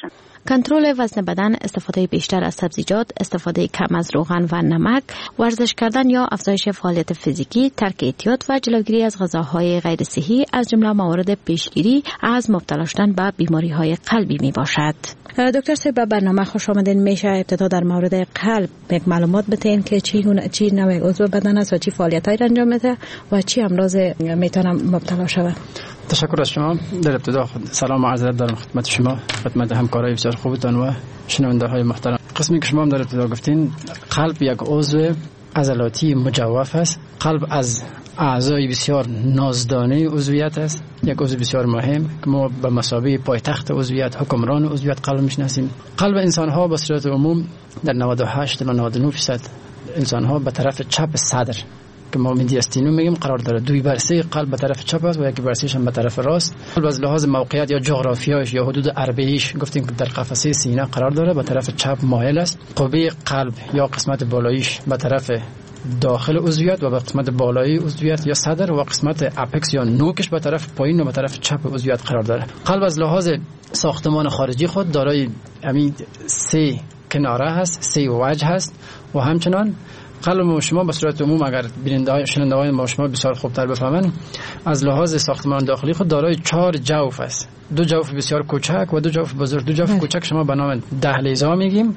Speaker 24: کنترل وزن بدن، استفاده بیشتر از سبزیجات، استفاده کم از روغن و نمک، ورزش کردن یا افزایش فعالیت فیزیکی، ترک اعتیاد و جلوگیری از غذاهای غیر صحی از جمله موارد پیشگیری از مبتلا شدن به بیماری‌های قلبی میباشد. دکتر صاحب به برنامه خوش آمدین. میشه ابتدا در مورد قلب یک معلومات بدین که چی چی نوع عضو بدن است و چی فعالیت‌هایی انجام میده و چی امراض میتونه مبتلا شود؟
Speaker 3: تشکر از شما. در ابتدا سلام و عرض ادب دارم خدمت شما، خدمت همکارای بسیار خوبتان و شنونده‌های محترم. قسمی که شما هم در ابتدا گفتین، قلب یک عضو عضلاتی مجوف است. قلب از اعضای بسیار نازدانه عضویت است، یک عضو بسیار مهم که ما به مثابه پایتخت عضویت، حکمران عضویت قلب میشناسیم. قلب انسان ها به صورت عموم در نود و هشت تا نود و نه درصد انسان ها به طرف چپ صدر که ما میدیاستینو میگیم قرار داره. دوی بر سه قلب به طرف چپ است و یکی بر سه‌ش هم به طرف راست. قلب از لحاظ موقعیت یا جغرافیایش یا حدود اربعیش گفتیم که در قفسه سینه قرار داره، به طرف چپ مایل است. قبه قلب یا قسمت بالاییش به طرف داخل عضویت و به قسمت بالایی عضویت یا صدر و قسمت اپکس یا نوکش به طرف پایین و به طرف چپ عضویت قرار داره. قلب از لحاظ ساختمان خارجی خود دارای همین سه کناره هست، سه وجه هست و همچنان قلب شما به صورت عموم اگر بیننده‌های شنونده‌های ما شما بسیار خوبتر بفهمن، از لحاظ ساختمان داخلی خود دارای چهار جوف است. دو جوف بسیار کوچک و دو جوف بزرگ. دو جوف کوچک شما به نام دهلیزها میگیم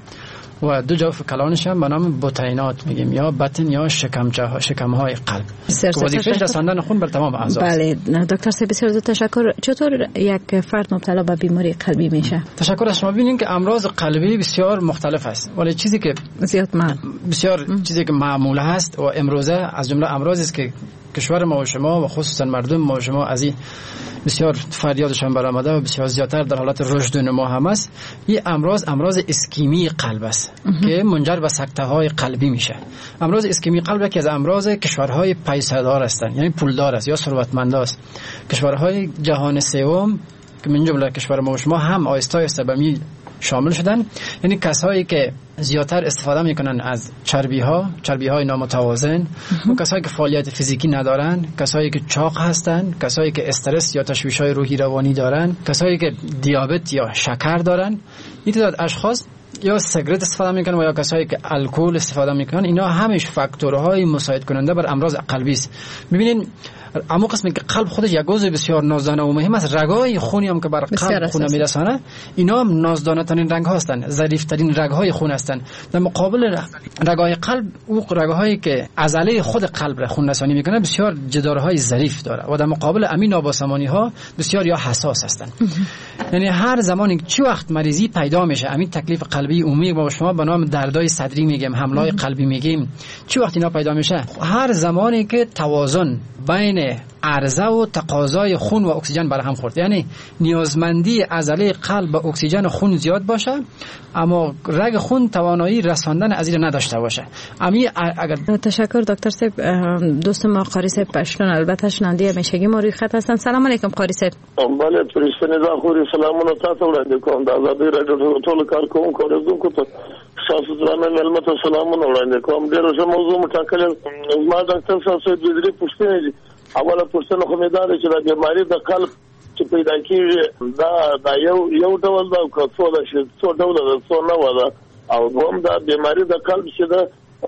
Speaker 3: و دو جوف کلانش هم به نام بطینات میگیم یا بطن یا شکمچه ها، شکم های قلب. وظیفه رساندن خون بر تمام اعضا.
Speaker 24: بله دکتر صاحب بسیار زود تشکر. چطور یک فرد مبتلا به بیماری قلبی میشه؟
Speaker 3: تشکر از شما. ببینید که امراض قلبی بسیار مختلف است، ولی چیزی که
Speaker 24: زیاد معمول
Speaker 3: بسیار ام. چیزی که معمول است و امروزه از جمله امراضی است که کشور ما و شما و خصوصا مردم ما و شما از این بسیار فریادشان برآمده و بسیار زیادتر در حالت رشد و نمو هم است. این امراض امراض اسکیمی قلب است که منجر به سکته های قلبی میشه. امراض اسکیمی قلب که از امراض کشورهای پیسه‌دار هستند، یعنی پولدار است یا ثروتمند است. کشورهای جهان سوم که من جمله کشور ما و شما هم آیسته آیسته به می شامل شدن، یعنی کسایی که زیادتر استفاده میکنن از چربی ها، چربی های نامتوازن، و کسایی که فعالیت فیزیکی ندارن، کسایی که چاق هستن، کسایی که استرس یا تشویش های روحی روانی دارن، کسایی که دیابت یا شکر دارن. این تعداد اشخاص یا سیگارت استفاده میکنن و یا کسایی که الکل استفاده میکنن، اینا همش فاکتورهای مساعد کننده بر امراض قلبی است. ببینین اما قسمی که قلب خودش یک عضو بسیار نازدانه و مهم است. رگای خونی هم که بر قلب خون میرسانه، اینا هم نازدانه ترین رگ ها هستند، ظریف ترین رگ های خون هستند. در مقابل رگای قلب، او رگایی که عضله خود قلب را خون رسانی میکنه بسیار جدارهای ظریف داره و در مقابل امین نابسامانی ها بسیار یا حساس هستند. یعنی هر زمانی چه وقت مریضی پیدا میشه، امین تکلیف قلبی عمومی با شما به نام دردای صدری میگیم، حملای قلبی میگیم، چه وقت اینا پیدا میشه؟ هر زمانی که توازن بین عرضه و تقاضای خون و اکسیژن بر هم خورد، یعنی نیازمندی عضله قلب به اکسیژن خون زیاد باشه اما رگ خون توانایی رساندن از این نداشته باشه. امی اگر
Speaker 24: تشکر دکتر صاحب. دوست ما قاری صاحب پشتون البته شنونده همیشگی ما روی خط هستن. سلام علیکم قاری صاحب.
Speaker 7: بله پرسپن دا خوري سلامونه تاسو وړاندې کوم د آزادۍ راډیو ټول کارکونکو اوریدونکو ته تاسو درنه ملمت سلامونه وړاندې کوم. ډیره ښه موضوع مټاکل ما ډاکټر صاحب د دې پوښتنه دي. اوله پوښتنه خو مې دا ده چې د بیماری د قلب چې پیدا کیږي دا دا یو یو ډول دا څو د څو ډول د څو نه ودا او کوم دا بیماری د قلب چې دا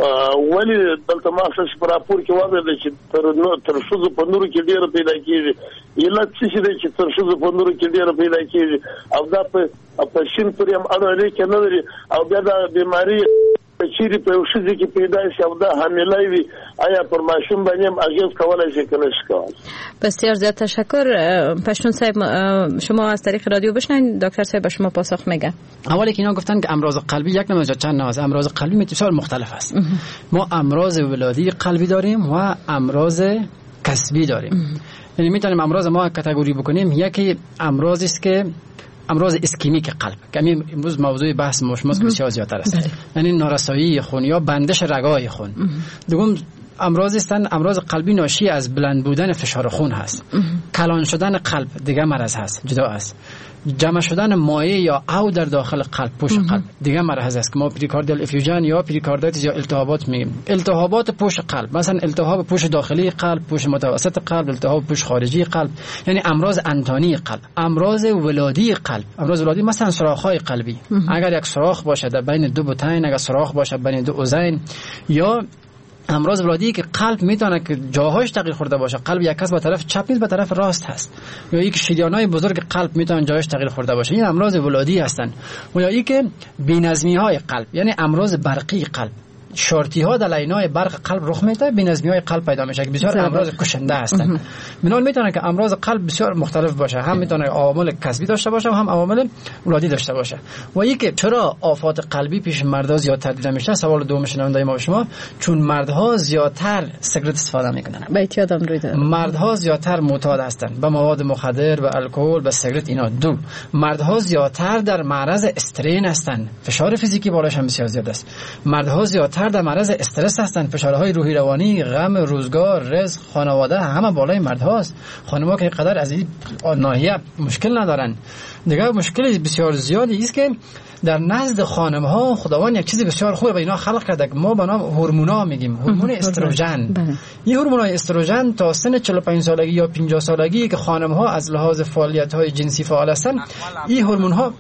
Speaker 7: ولی دلته ما څه په راپور کې وایي چې تر نو تر شوزو په نورو کې ډیر پیدا کیږي. یلا څه چې چې تر شوزو په نورو کې ډیر پیدا کیږي او دا په په شین پرې هم اړه لري کې نه لري او بیا دا بیماری چیرې په شوزو کې پیدا شي او دا حامله وي، آیا پر ماشوم باندې هم اغیز کولای شي کنه شکوال؟
Speaker 24: بسیار زیاد تشکر. پشتون صاحب شما از طریق رادیو بشنین، دکتر صاحب به شما پاسخ میگه.
Speaker 3: اولی که اینا گفتن که امراض قلبی یک نوع چند نوع از امراض قلبی بسیار مختلف است. ما امراض ولادی قلبی داریم و امراض کسبی داریم. یعنی میتونیم امراض ما کاتگوری بکنیم. یکی امراضی است که امراض اسکیمیک قلب که امروز موضوع بحث ما شماست بسیار زیادتر است، یعنی نارسایی خون یا بندش رگای خون. دوم امراض هستن. امراض قلبی ناشی از بلند بودن فشار خون هست. کلان شدن قلب دیگه مرض هست، جدا است. جمع شدن مایع یا او در داخل قلب، پوش قلب دیگه مرض است که ما پریکاردیال افیوژن یا پریکاردایتیس یا التهابات میگیم. التهابات پوش قلب، مثلا التهاب پوش داخلی قلب، پوش متوسط قلب، التهاب پوش خارجی قلب، یعنی امراض انتانی قلب. امراض ولادی قلب، امراض ولادی مثلا سوراخ‌های قلبی، اگر یک سوراخ باشه در بین دو بطن، اگر سوراخ باشه بین دو اذین، یا امراض ولادی که قلب میتونه که جاهاش تغییر خورده باشه، قلب یک کس به طرف چپ نیست به طرف راست هست، یا یک شریانای بزرگ قلب میتونه جاهاش تغییر خورده باشه، این امراض ولادی هستن. و یا ای که بی‌نظمی های قلب، یعنی امراض برقی قلب، شورتی ها در لینای برق قلب رخ میده، بی‌نظمی های قلب پیدا میشه که بسیار امراض کشنده هستن. منال میتونه که امراض قلب بسیار مختلف باشه، هم میتونه عوامل کسبی داشته باشه و هم عوامل ولادی داشته باشه. و اینکه چرا آفات قلبی پیش مردها زیادتر دیده میشه، سوال دوم شنونده ما شما، چون مردها زیادتر سیگارت استفاده میکنن.
Speaker 24: بیت یادم روید
Speaker 3: مردها زیادتر معتاد هستن به مواد مخدر، به الکل، به سیگارت. اینا دو، مردها زیادتر در معرض استرین هستن، فشار فیزیکی بالاش هم بسیار زیاد است. مردها زیادتر در معرض استرس هستن، فشارهای روحی روانی، غم، روزگار، رزق، خانواده همه بالای مردهاست. خانم‌ها که قدر از این ناحیه مشکل ندارن. دیگه مشکل بسیار زیادی است که در نزد خانم‌ها خداوند یک چیز بسیار خوبه به اینا خلق کرده که ما به نام هورمونا میگیم، هورمون استروژن. این هورمونای استروژن تا سن چهل و پنج سالگی یا پنجاه سالگی که خانم‌ها از لحاظ فعالیت‌های جنسی فعال هستن، این هورمون‌ها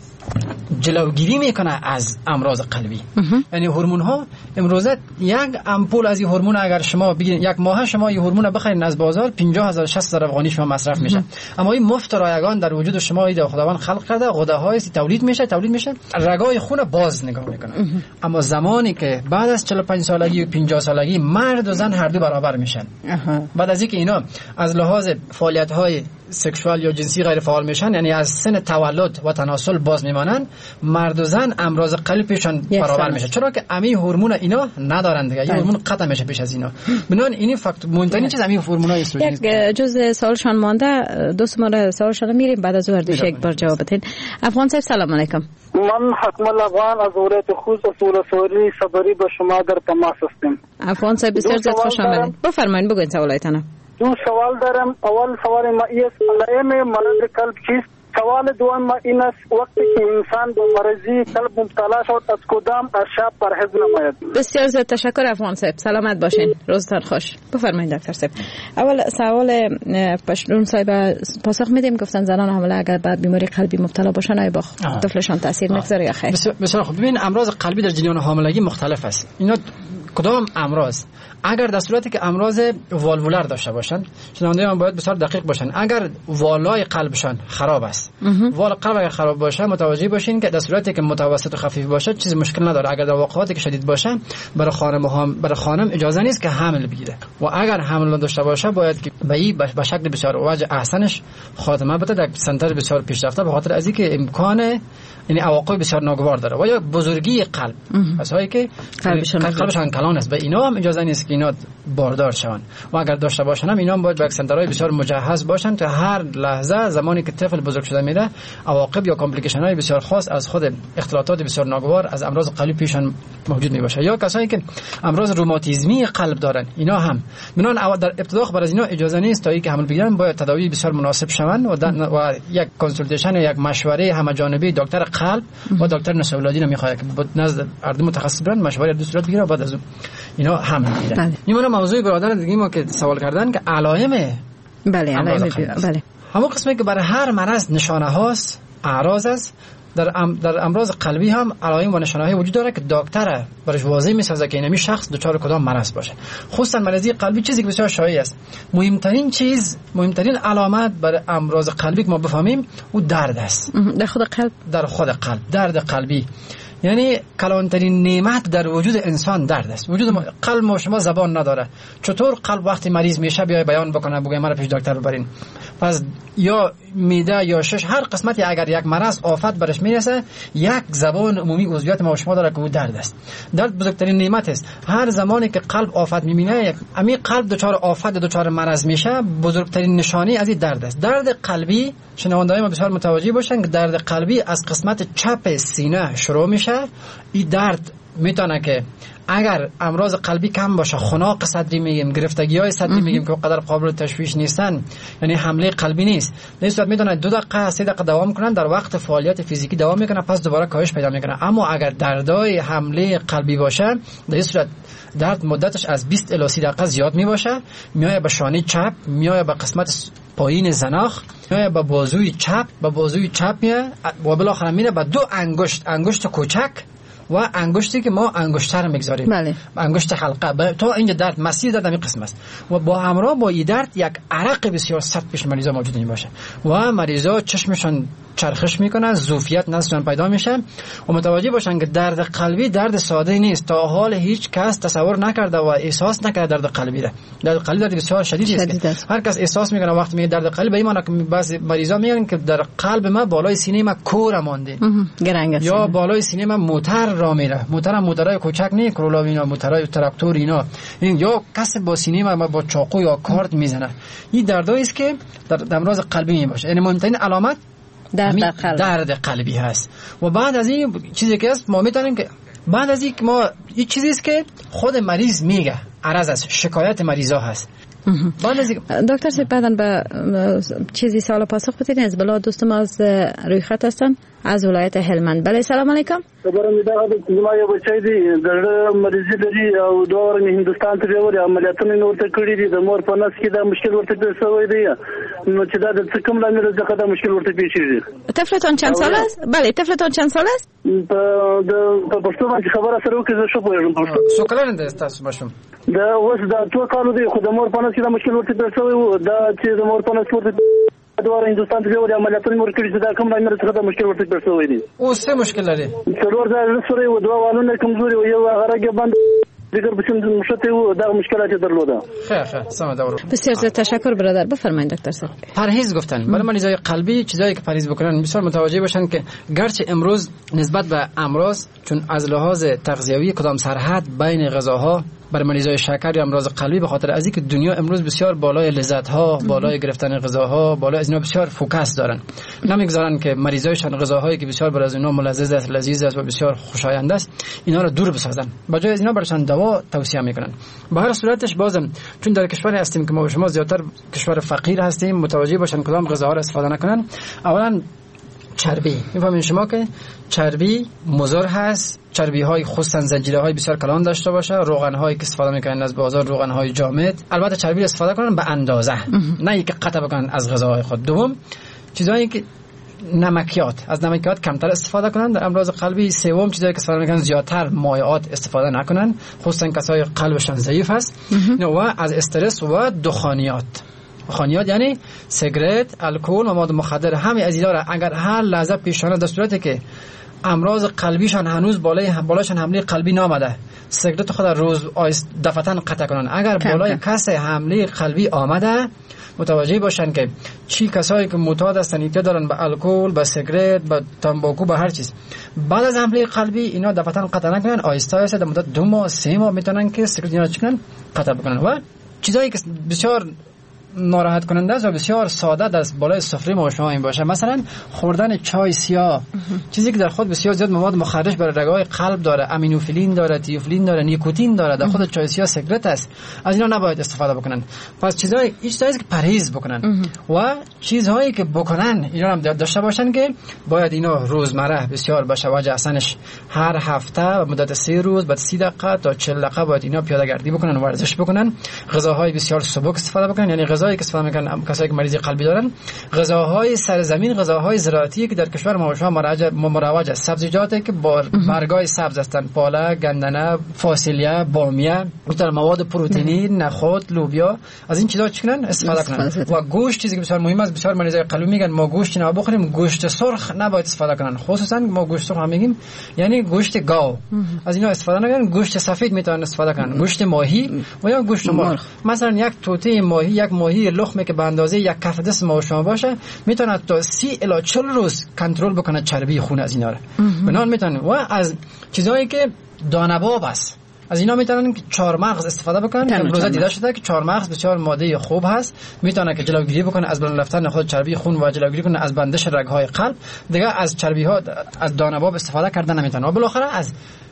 Speaker 3: جلوگیری میکنه از امراض قلبی. یعنی هورمون ها امروزه یک امپول از این هورمون اگر شما بگیرین یک ماه شما این هورمون رو بخرید از بازار پنجاه هزار شصت هزار افغانی شما مصرف میشه. اما این مفت رایگان در وجود شما ایده خداوند خلق کرده، غده های تولید میشه تولید میشه رگای خون باز نگاه میکنه. اما زمانی که بعد از چهل و پنج سالگی و پنجاه سالگی مرد و زن هر دو برابر میشن، بعد از اینکه اینا از لحاظ فعالیت های سکشوال یا جنسی غیر فعال میشن، یعنی از سن تولد و تناسل باز میمانن، مرد و زن امراض قلبیشون برابر میشه، چرا که امی هورمون اینا ندارن دیگه. این هورمون قطع میشه پیش از اینا. بنابراین این فقط مهمترین چیز امی هورمونای استروژن.
Speaker 24: یک جز سوالشان مانده، دوست ما را سوالشان میریم بعد از ورد یک بار جواب بدین. افغان صاحب سلام علیکم.
Speaker 8: من حتما افغان از ولایت خوست اصول سوری صبری با شما در تماس هستم.
Speaker 24: افغان صاحب بسیار زیاد خوش آمدید. بفرمایید بگوین سوالاتتان.
Speaker 8: دو سوال دارم. اول سوال ما است علائم مرض قلب چیست؟ سوال دوم ما این است وقتی که انسان به مرضی قلب مبتلا شد از کدام اشیاء پرهیز نماید؟
Speaker 24: بسیار زیاد تشکر افغان صاحب، سلامت باشین، روزتان خوش. بفرمایید دکتر صاحب. اول سوال پشتون صاحب پاسخ میدیم، گفتن زنان حامله اگر بعد بیماری قلبی مبتلا باشن آیا با طفلشان تاثیر میگذاره یا خیر؟
Speaker 3: بسیار خوب. ببین امراض قلبی در جریان حاملگی مختلف است. اینا کدام امراض؟ اگر در صورتی که امراض والوولر داشته باشن، شنونده من باید بسیار دقیق باشن. اگر والای قلبشان خراب است، وال قلب اگر خراب باشه متوجه باشین که در صورتی که متوسط و خفیف باشه چیز مشکل نداره. اگر در واقعاتی که شدید باشه برای خانم هم برای خانم اجازه نیست که حمل بگیره و اگر حمل داشته باشه باید که به این به شکل بسیار وجه احسنش خاتمه بده در سنتر بسیار پیشرفته، به خاطر از اینکه امکان یعنی عواقب بسیار ناگوار داره. و یا بزرگی قلب، کسایی که قلبشان کلان است به اینا هم اجازه نیست که اینا باردار شون و اگر داشته باشن هم اینا هم باید به سنترهای بسیار مجهز باشن تا هر لحظه زمانی که طفل بزرگ شده میده عواقب یا کامپلیکیشن های بسیار خاص از خود اختلالات بسیار ناگوار از امراض قلبی پیشان موجود می باشه. یا کسایی که امراض روماتیزمی قلب دارن اینا هم منان در ابتدا خبر از اینا اجازه نیست تا اینکه حمل بگیرن، باید تداوی بسیار مناسب شون و, و یک کنسولتیشن یک مشوره همه‌جانبه دکتر قلب و دکتر نساء ولادی نمیخواد که نزد ارد متخصص برن مشوره دو صورت بگیره بعد از اینا حمل میگیرن. این موضوع برادر دیگه ما که سوال کردن که علائم
Speaker 24: بله علائم بله
Speaker 3: همون قسمی که برای هر مرض نشانه هاست اعراض است، در ام در امراض قلبی هم علائم و نشانه های وجود داره که دکتر برش واضح میسازه که این شخص دچار کدام مرض باشه. خصوصا مرضی قلبی چیزی که بسیار شایع است. مهمترین چیز مهمترین علامت برای امراض قلبی که ما بفهمیم او درد است
Speaker 24: در خود قلب.
Speaker 3: در خود قلب درد قلبی یعنی کلانترین نعمت در وجود انسان درد است. وجود ما قلب ما شما زبان نداره. چطور قلب وقتی مریض میشه بیای بیان بکنه بگه مرا پیش دکتر ببرین؟ پس یا میده یا شش هر قسمتی اگر یک مرض آفت برش میرسه یک زبان عمومی عضویات ما شما داره که او درد است. درد بزرگترین نعمت است. هر زمانی که قلب آفت میبینه یک امی قلب دچار آفت دچار مرض میشه بزرگترین نشانی از این درد است. درد قلبی شنونده‌های ما بسیار متوجه باشن که درد قلبی از قسمت چپ سینه شروع میشه. این درد میتونه که اگر امراض قلبی کم باشه، خناق صدری میگیم، گرفتگی های صدری میگیم که قدر قابل تشویش نیستن، یعنی حمله قلبی نیست، در این صورت میتونه دو دقیقه سه دقیقه دوام کنن، در وقت فعالیت فیزیکی دوام میکنه، پس دوباره کاهش پیدا میکنه. اما اگر دردای حمله قلبی باشه، در این صورت درد مدتش از بیست الی سی دقیقه زیاد می باشه، میایه به شانه چپ، میایه به قسمت پایین زناخ، میایه به بازوی چپ، به بازوی چپ میایه و بالاخره میره به دو انگشت، انگشت کوچک و انگشتی که ما انگشتر میگذاریم، بله. انگشت حلقه، تو اینجا درد مسیر درد همین قسم است و با همراه با این درد یک عرق بسیار سخت پیش مریضا موجود می باشه و مریضا چشمشان چرخش میکنن، ظرفیت نزدشان پیدا میشه و متوجه باشن که درد قلبی درد ساده نیست. تا حال هیچ کس تصور نکرده و احساس نکرده درد قلبی را. درد قلبی درد بسیار شدیدی است. هر کس احساس میکنه وقتی میگه درد قلبی، به این معنی که بعضی مریضا میگن که در قلب ما بالای سینه ما کور مانده یا بالای سینه ما موتر را میره. موتر هم موترای کوچک نه، کرولا اینا، موترای تراکتور اینا، این یا کس با سینه ما با چاقو یا کارد میزنه. این دردایی است که در امراض قلبی می باشه. یعنی مهمترین علامت درد قلب. درد قلبی هست. و بعد از این چیزی که است ما میتونیم که بعد از این ما این چیزی است که خود مریض میگه، عرض است، شکایت مریضا هست.
Speaker 24: دکتر سید بعداً به چیزی سوال پاسخ بدین. از بلا دوستم از روی خط هستن از ولایت هلمند. بله سلام علیکم.
Speaker 8: خبرم ده د ما یو بچی دی د مریضی لري او دور نه هندستان ته وری عملیاتونه نور ته کړی دي، د مور په نس کې دا مشکل ورته پیښ شوی دی، نو چې دا د څه کوم لامل څخه دا مشکل ورته پیښ شي.
Speaker 24: طفلتون چند سال است؟ بله طفلتون چند سال است؟
Speaker 8: په د په پښتو باندې خبره سره وکړه زه شو پوهیږم پښتو.
Speaker 3: سو کلن ده تاسو ماشوم؟
Speaker 8: دا اوس دا تو کالو دی خو د مور په نس کې دا مشکل ورته پیښ شوی و، دا چې د مور په نس ورته دوار هندستان ته وری عملیاتونه مور کړی دا کوم لامل څخه دا مشکل ورته پیښ شوی دی.
Speaker 3: اوس څه مشکل لري؟
Speaker 8: څلور ځله سره و دوه والونه کمزوري و یو هغه بند دیگر بسیم مشته و دا مشکلات درلوده.
Speaker 3: خیر خیر سلام دور.
Speaker 24: بسیار زیاد تشکر برادر. بفرمایید دکتر صاحب.
Speaker 3: پرهیز گفتن برای مریضای قلبی چیزایی که پرهیز بکنن بسیار متوجه باشن که گرچه امروز نسبت به امراض چون از لحاظ تغذیوی کدام سرحد بین غذاها برای مریضای شکر یا امراض قلبی به خاطر از اینکه دنیا امروز بسیار بالای لذت ها، بالای گرفتن غذاها، بالای از اینا بسیار فوکس دارن، نمیگذارن که مریضایشان غذاهایی که بسیار بر از اینا ملذذ است، لذیذ است و بسیار خوشایند است اینا رو دور بسازن، بجای از اینا براشون دوا توصیه میکنن. به هر صورتش بازم چون در کشوری هستیم که ما شما زیادتر کشور فقیر هستیم، متوجه باشن کدام غذاها رو استفاده نکنن. اولا چربی، میفهمین شما که چربی مضر هست، چربی های خصوصا زنجیره های بسیار کلان داشته باشه، روغن هایی که استفاده میکنن از بازار روغن های جامد، البته چربی استفاده کنن به اندازه، نه اینکه قطع بکنن از غذاهای خود. دوم چیزایی که نمکیات، از نمکیات کمتر استفاده کنن در امراض قلبی. سوم چیزایی که استفاده میکنن زیادتر مایعات استفاده نکنن، خصوصا کسای قلبشان ضعیف است. و از استرس و دخانیات، دخانیات یعنی سیگرت، الکل و مواد مخدر، همه از اینا اگر هر لحظه پیشانه در صورتی که امراض قلبیشان هنوز بالای بالاشان حمله قلبی نامده، سیگرت خود روز دفعتاً قطع کنن. اگر بالای کس حمله قلبی آمده متوجه باشن که چی کسایی که معتاد هستن اعتیاد دارن به الکل، به سیگرت، به تنباکو، به هر چیز، بعد از حمله قلبی اینا دفعتاً قطع نکنن، آهسته آهسته در مدت دو ماه سه ماه میتونن که سیگرت اینا چکنن قطع بکنن. و چیزایی که بسیار ناراحت کننده است و بسیار ساده در بالای سفره ما شما این باشه، مثلا خوردن چای سیاه، چیزی که در خود بسیار زیاد مواد مخرج برای رگهای قلب داره، امینوفیلین داره، تیوفیلین داره، نیکوتین داره، در خود چای سیاه سیگرت است، از اینا نباید استفاده بکنن. پس چیزای این چیزایی که پرهیز بکنن و چیزهایی که بکنن اینا هم داشته باشن که باید اینا روزمره بسیار باشه. وجه اصلش هر هفته مدت سه روز بعد سی دقیقه تا چهل دقیقه باید اینا پیاده گردی بکنن، ورزش بکنن، غذاهای بسیار سبک استفاده بکنن، یعنی غذایی که استفاده میکنن کسایی که مریضی قلبی دارن، غذاهای سرزمین، غذاهای زراعتی که در کشور ما شما مروج است، سبزیجاتی که با برگای سبز هستند، پالک، گندنه، فاصلیه، بامیه، مثل مواد پروتئینی، نخود، لوبیا، از این چیزا چکنن استفاده کنن. و گوشت چیزی که بسیار مهم است، بسیار مریضای قلبی میگن ما گوشت نباید بخوریم، گوشت سرخ نباید استفاده کنن، خصوصا ما گوشت سرخ هم میگیم یعنی گوشت گاو، از اینا استفاده نکنن. گوشت سفید میتونن استفاده کنن، گوشت ماهی و یا گوشت مرغ. مثلا یک توته ماهی، یک ماهی لخمه که به اندازه یک کف دست ما شما باشه میتونه تا سی الی چهل روز کنترل بکنه چربی خون از اینا رو. بنان میتونه. و از چیزایی که دانه‌باب است، از اینا میتونن که چهارمغز استفاده بکنن. امروز دیده شده که چهارمغز بسیار ماده خوب هست، میتونه که جلوگیری بکنه از بالا رفتن خود چربی خون و جلوگیری کنه از بندش رگ‌های قلب. دیگه از چربی ها از دانه‌باب استفاده کردن نمیتونه. و بالاخره از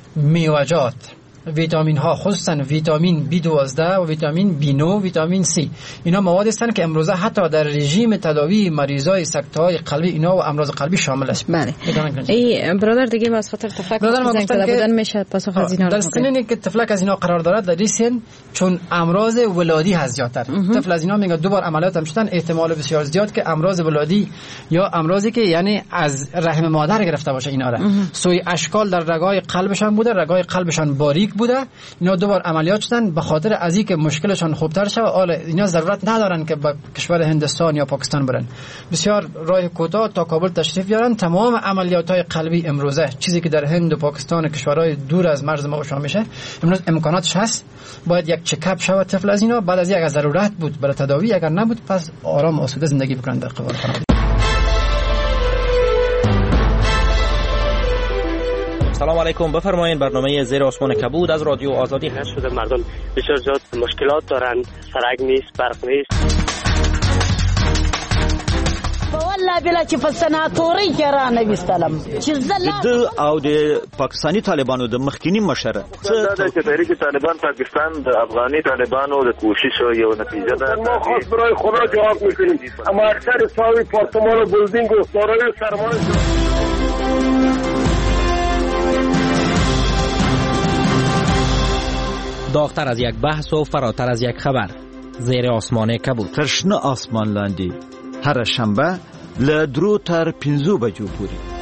Speaker 3: میوه‌جات، ویتامین ها، خصوصا ویتامین بی دوازده و ویتامین بی نه و ویتامین سی، اینا مواد هستند که امروزه حتی در رژیم تداوی مریضای سکته‌های قلبی اینا و امراض قلبی شامل است.
Speaker 24: بله. ای برادر دیگه واسه خاطر تفلک زنگ زده بودن میشه پاسخ از اینا رو
Speaker 3: در سنینی که تفلک از اینا قرار دارد در سن چون امراض ولادی هست زیادتر. طفل از اینا میگه دو بار عملیات هم شدن، احتمال بسیار زیاد که امراض ولادی یا امراضی که یعنی از رحم مادر گرفته باشه اینا را. سوی اشکال در رگای قلبشان بوده، رگای قلبشان باریک بوده، اینا دوبار عملیات شدن به خاطر از اینکه مشکلشان خوبتر شه. حالا اینا ضرورت ندارن که به کشور هندستان یا پاکستان برن، بسیار راه کوتاه تا کابل تشریف بیارن. تمام عملیات‌های قلبی امروزه چیزی که در هند و پاکستان و کشورهای دور از مرز ما شامل میشه امروز امکاناتش هست. باید یک چکاپ شود طفل از اینا، بعد از یک اگر ضرورت بود برای تداوی، اگر نبود پس آرام و آسوده زندگی بکنن در قبرستان.
Speaker 9: سلام علیکم، بفرمایید. برنامه زیر آسمان کبود از رادیو آزادی هست.
Speaker 10: شده مردم بسیار زیاد مشکلات دارن، سرک نیست، برق نیست.
Speaker 11: والله بلا چې په سناتوري کې را نه وستلم چې زله
Speaker 9: د او د پاکستاني طالبانو د مخکینی مشر
Speaker 7: څه د تحریک طالبان پاکستان د افغاني طالبانو د کوشش یو نتیجه ده. ما خاص برای خدا جواب میکنیم، اما اکثر ساوی پارتمان و بلدینگ و دارای سرمایه
Speaker 9: داغتر از یک بحث و فراتر از یک خبر، زیر آسمان کبود.
Speaker 12: ترشنه آسمان لاندی هر شنبه له درو تر پنځو بجو پورې.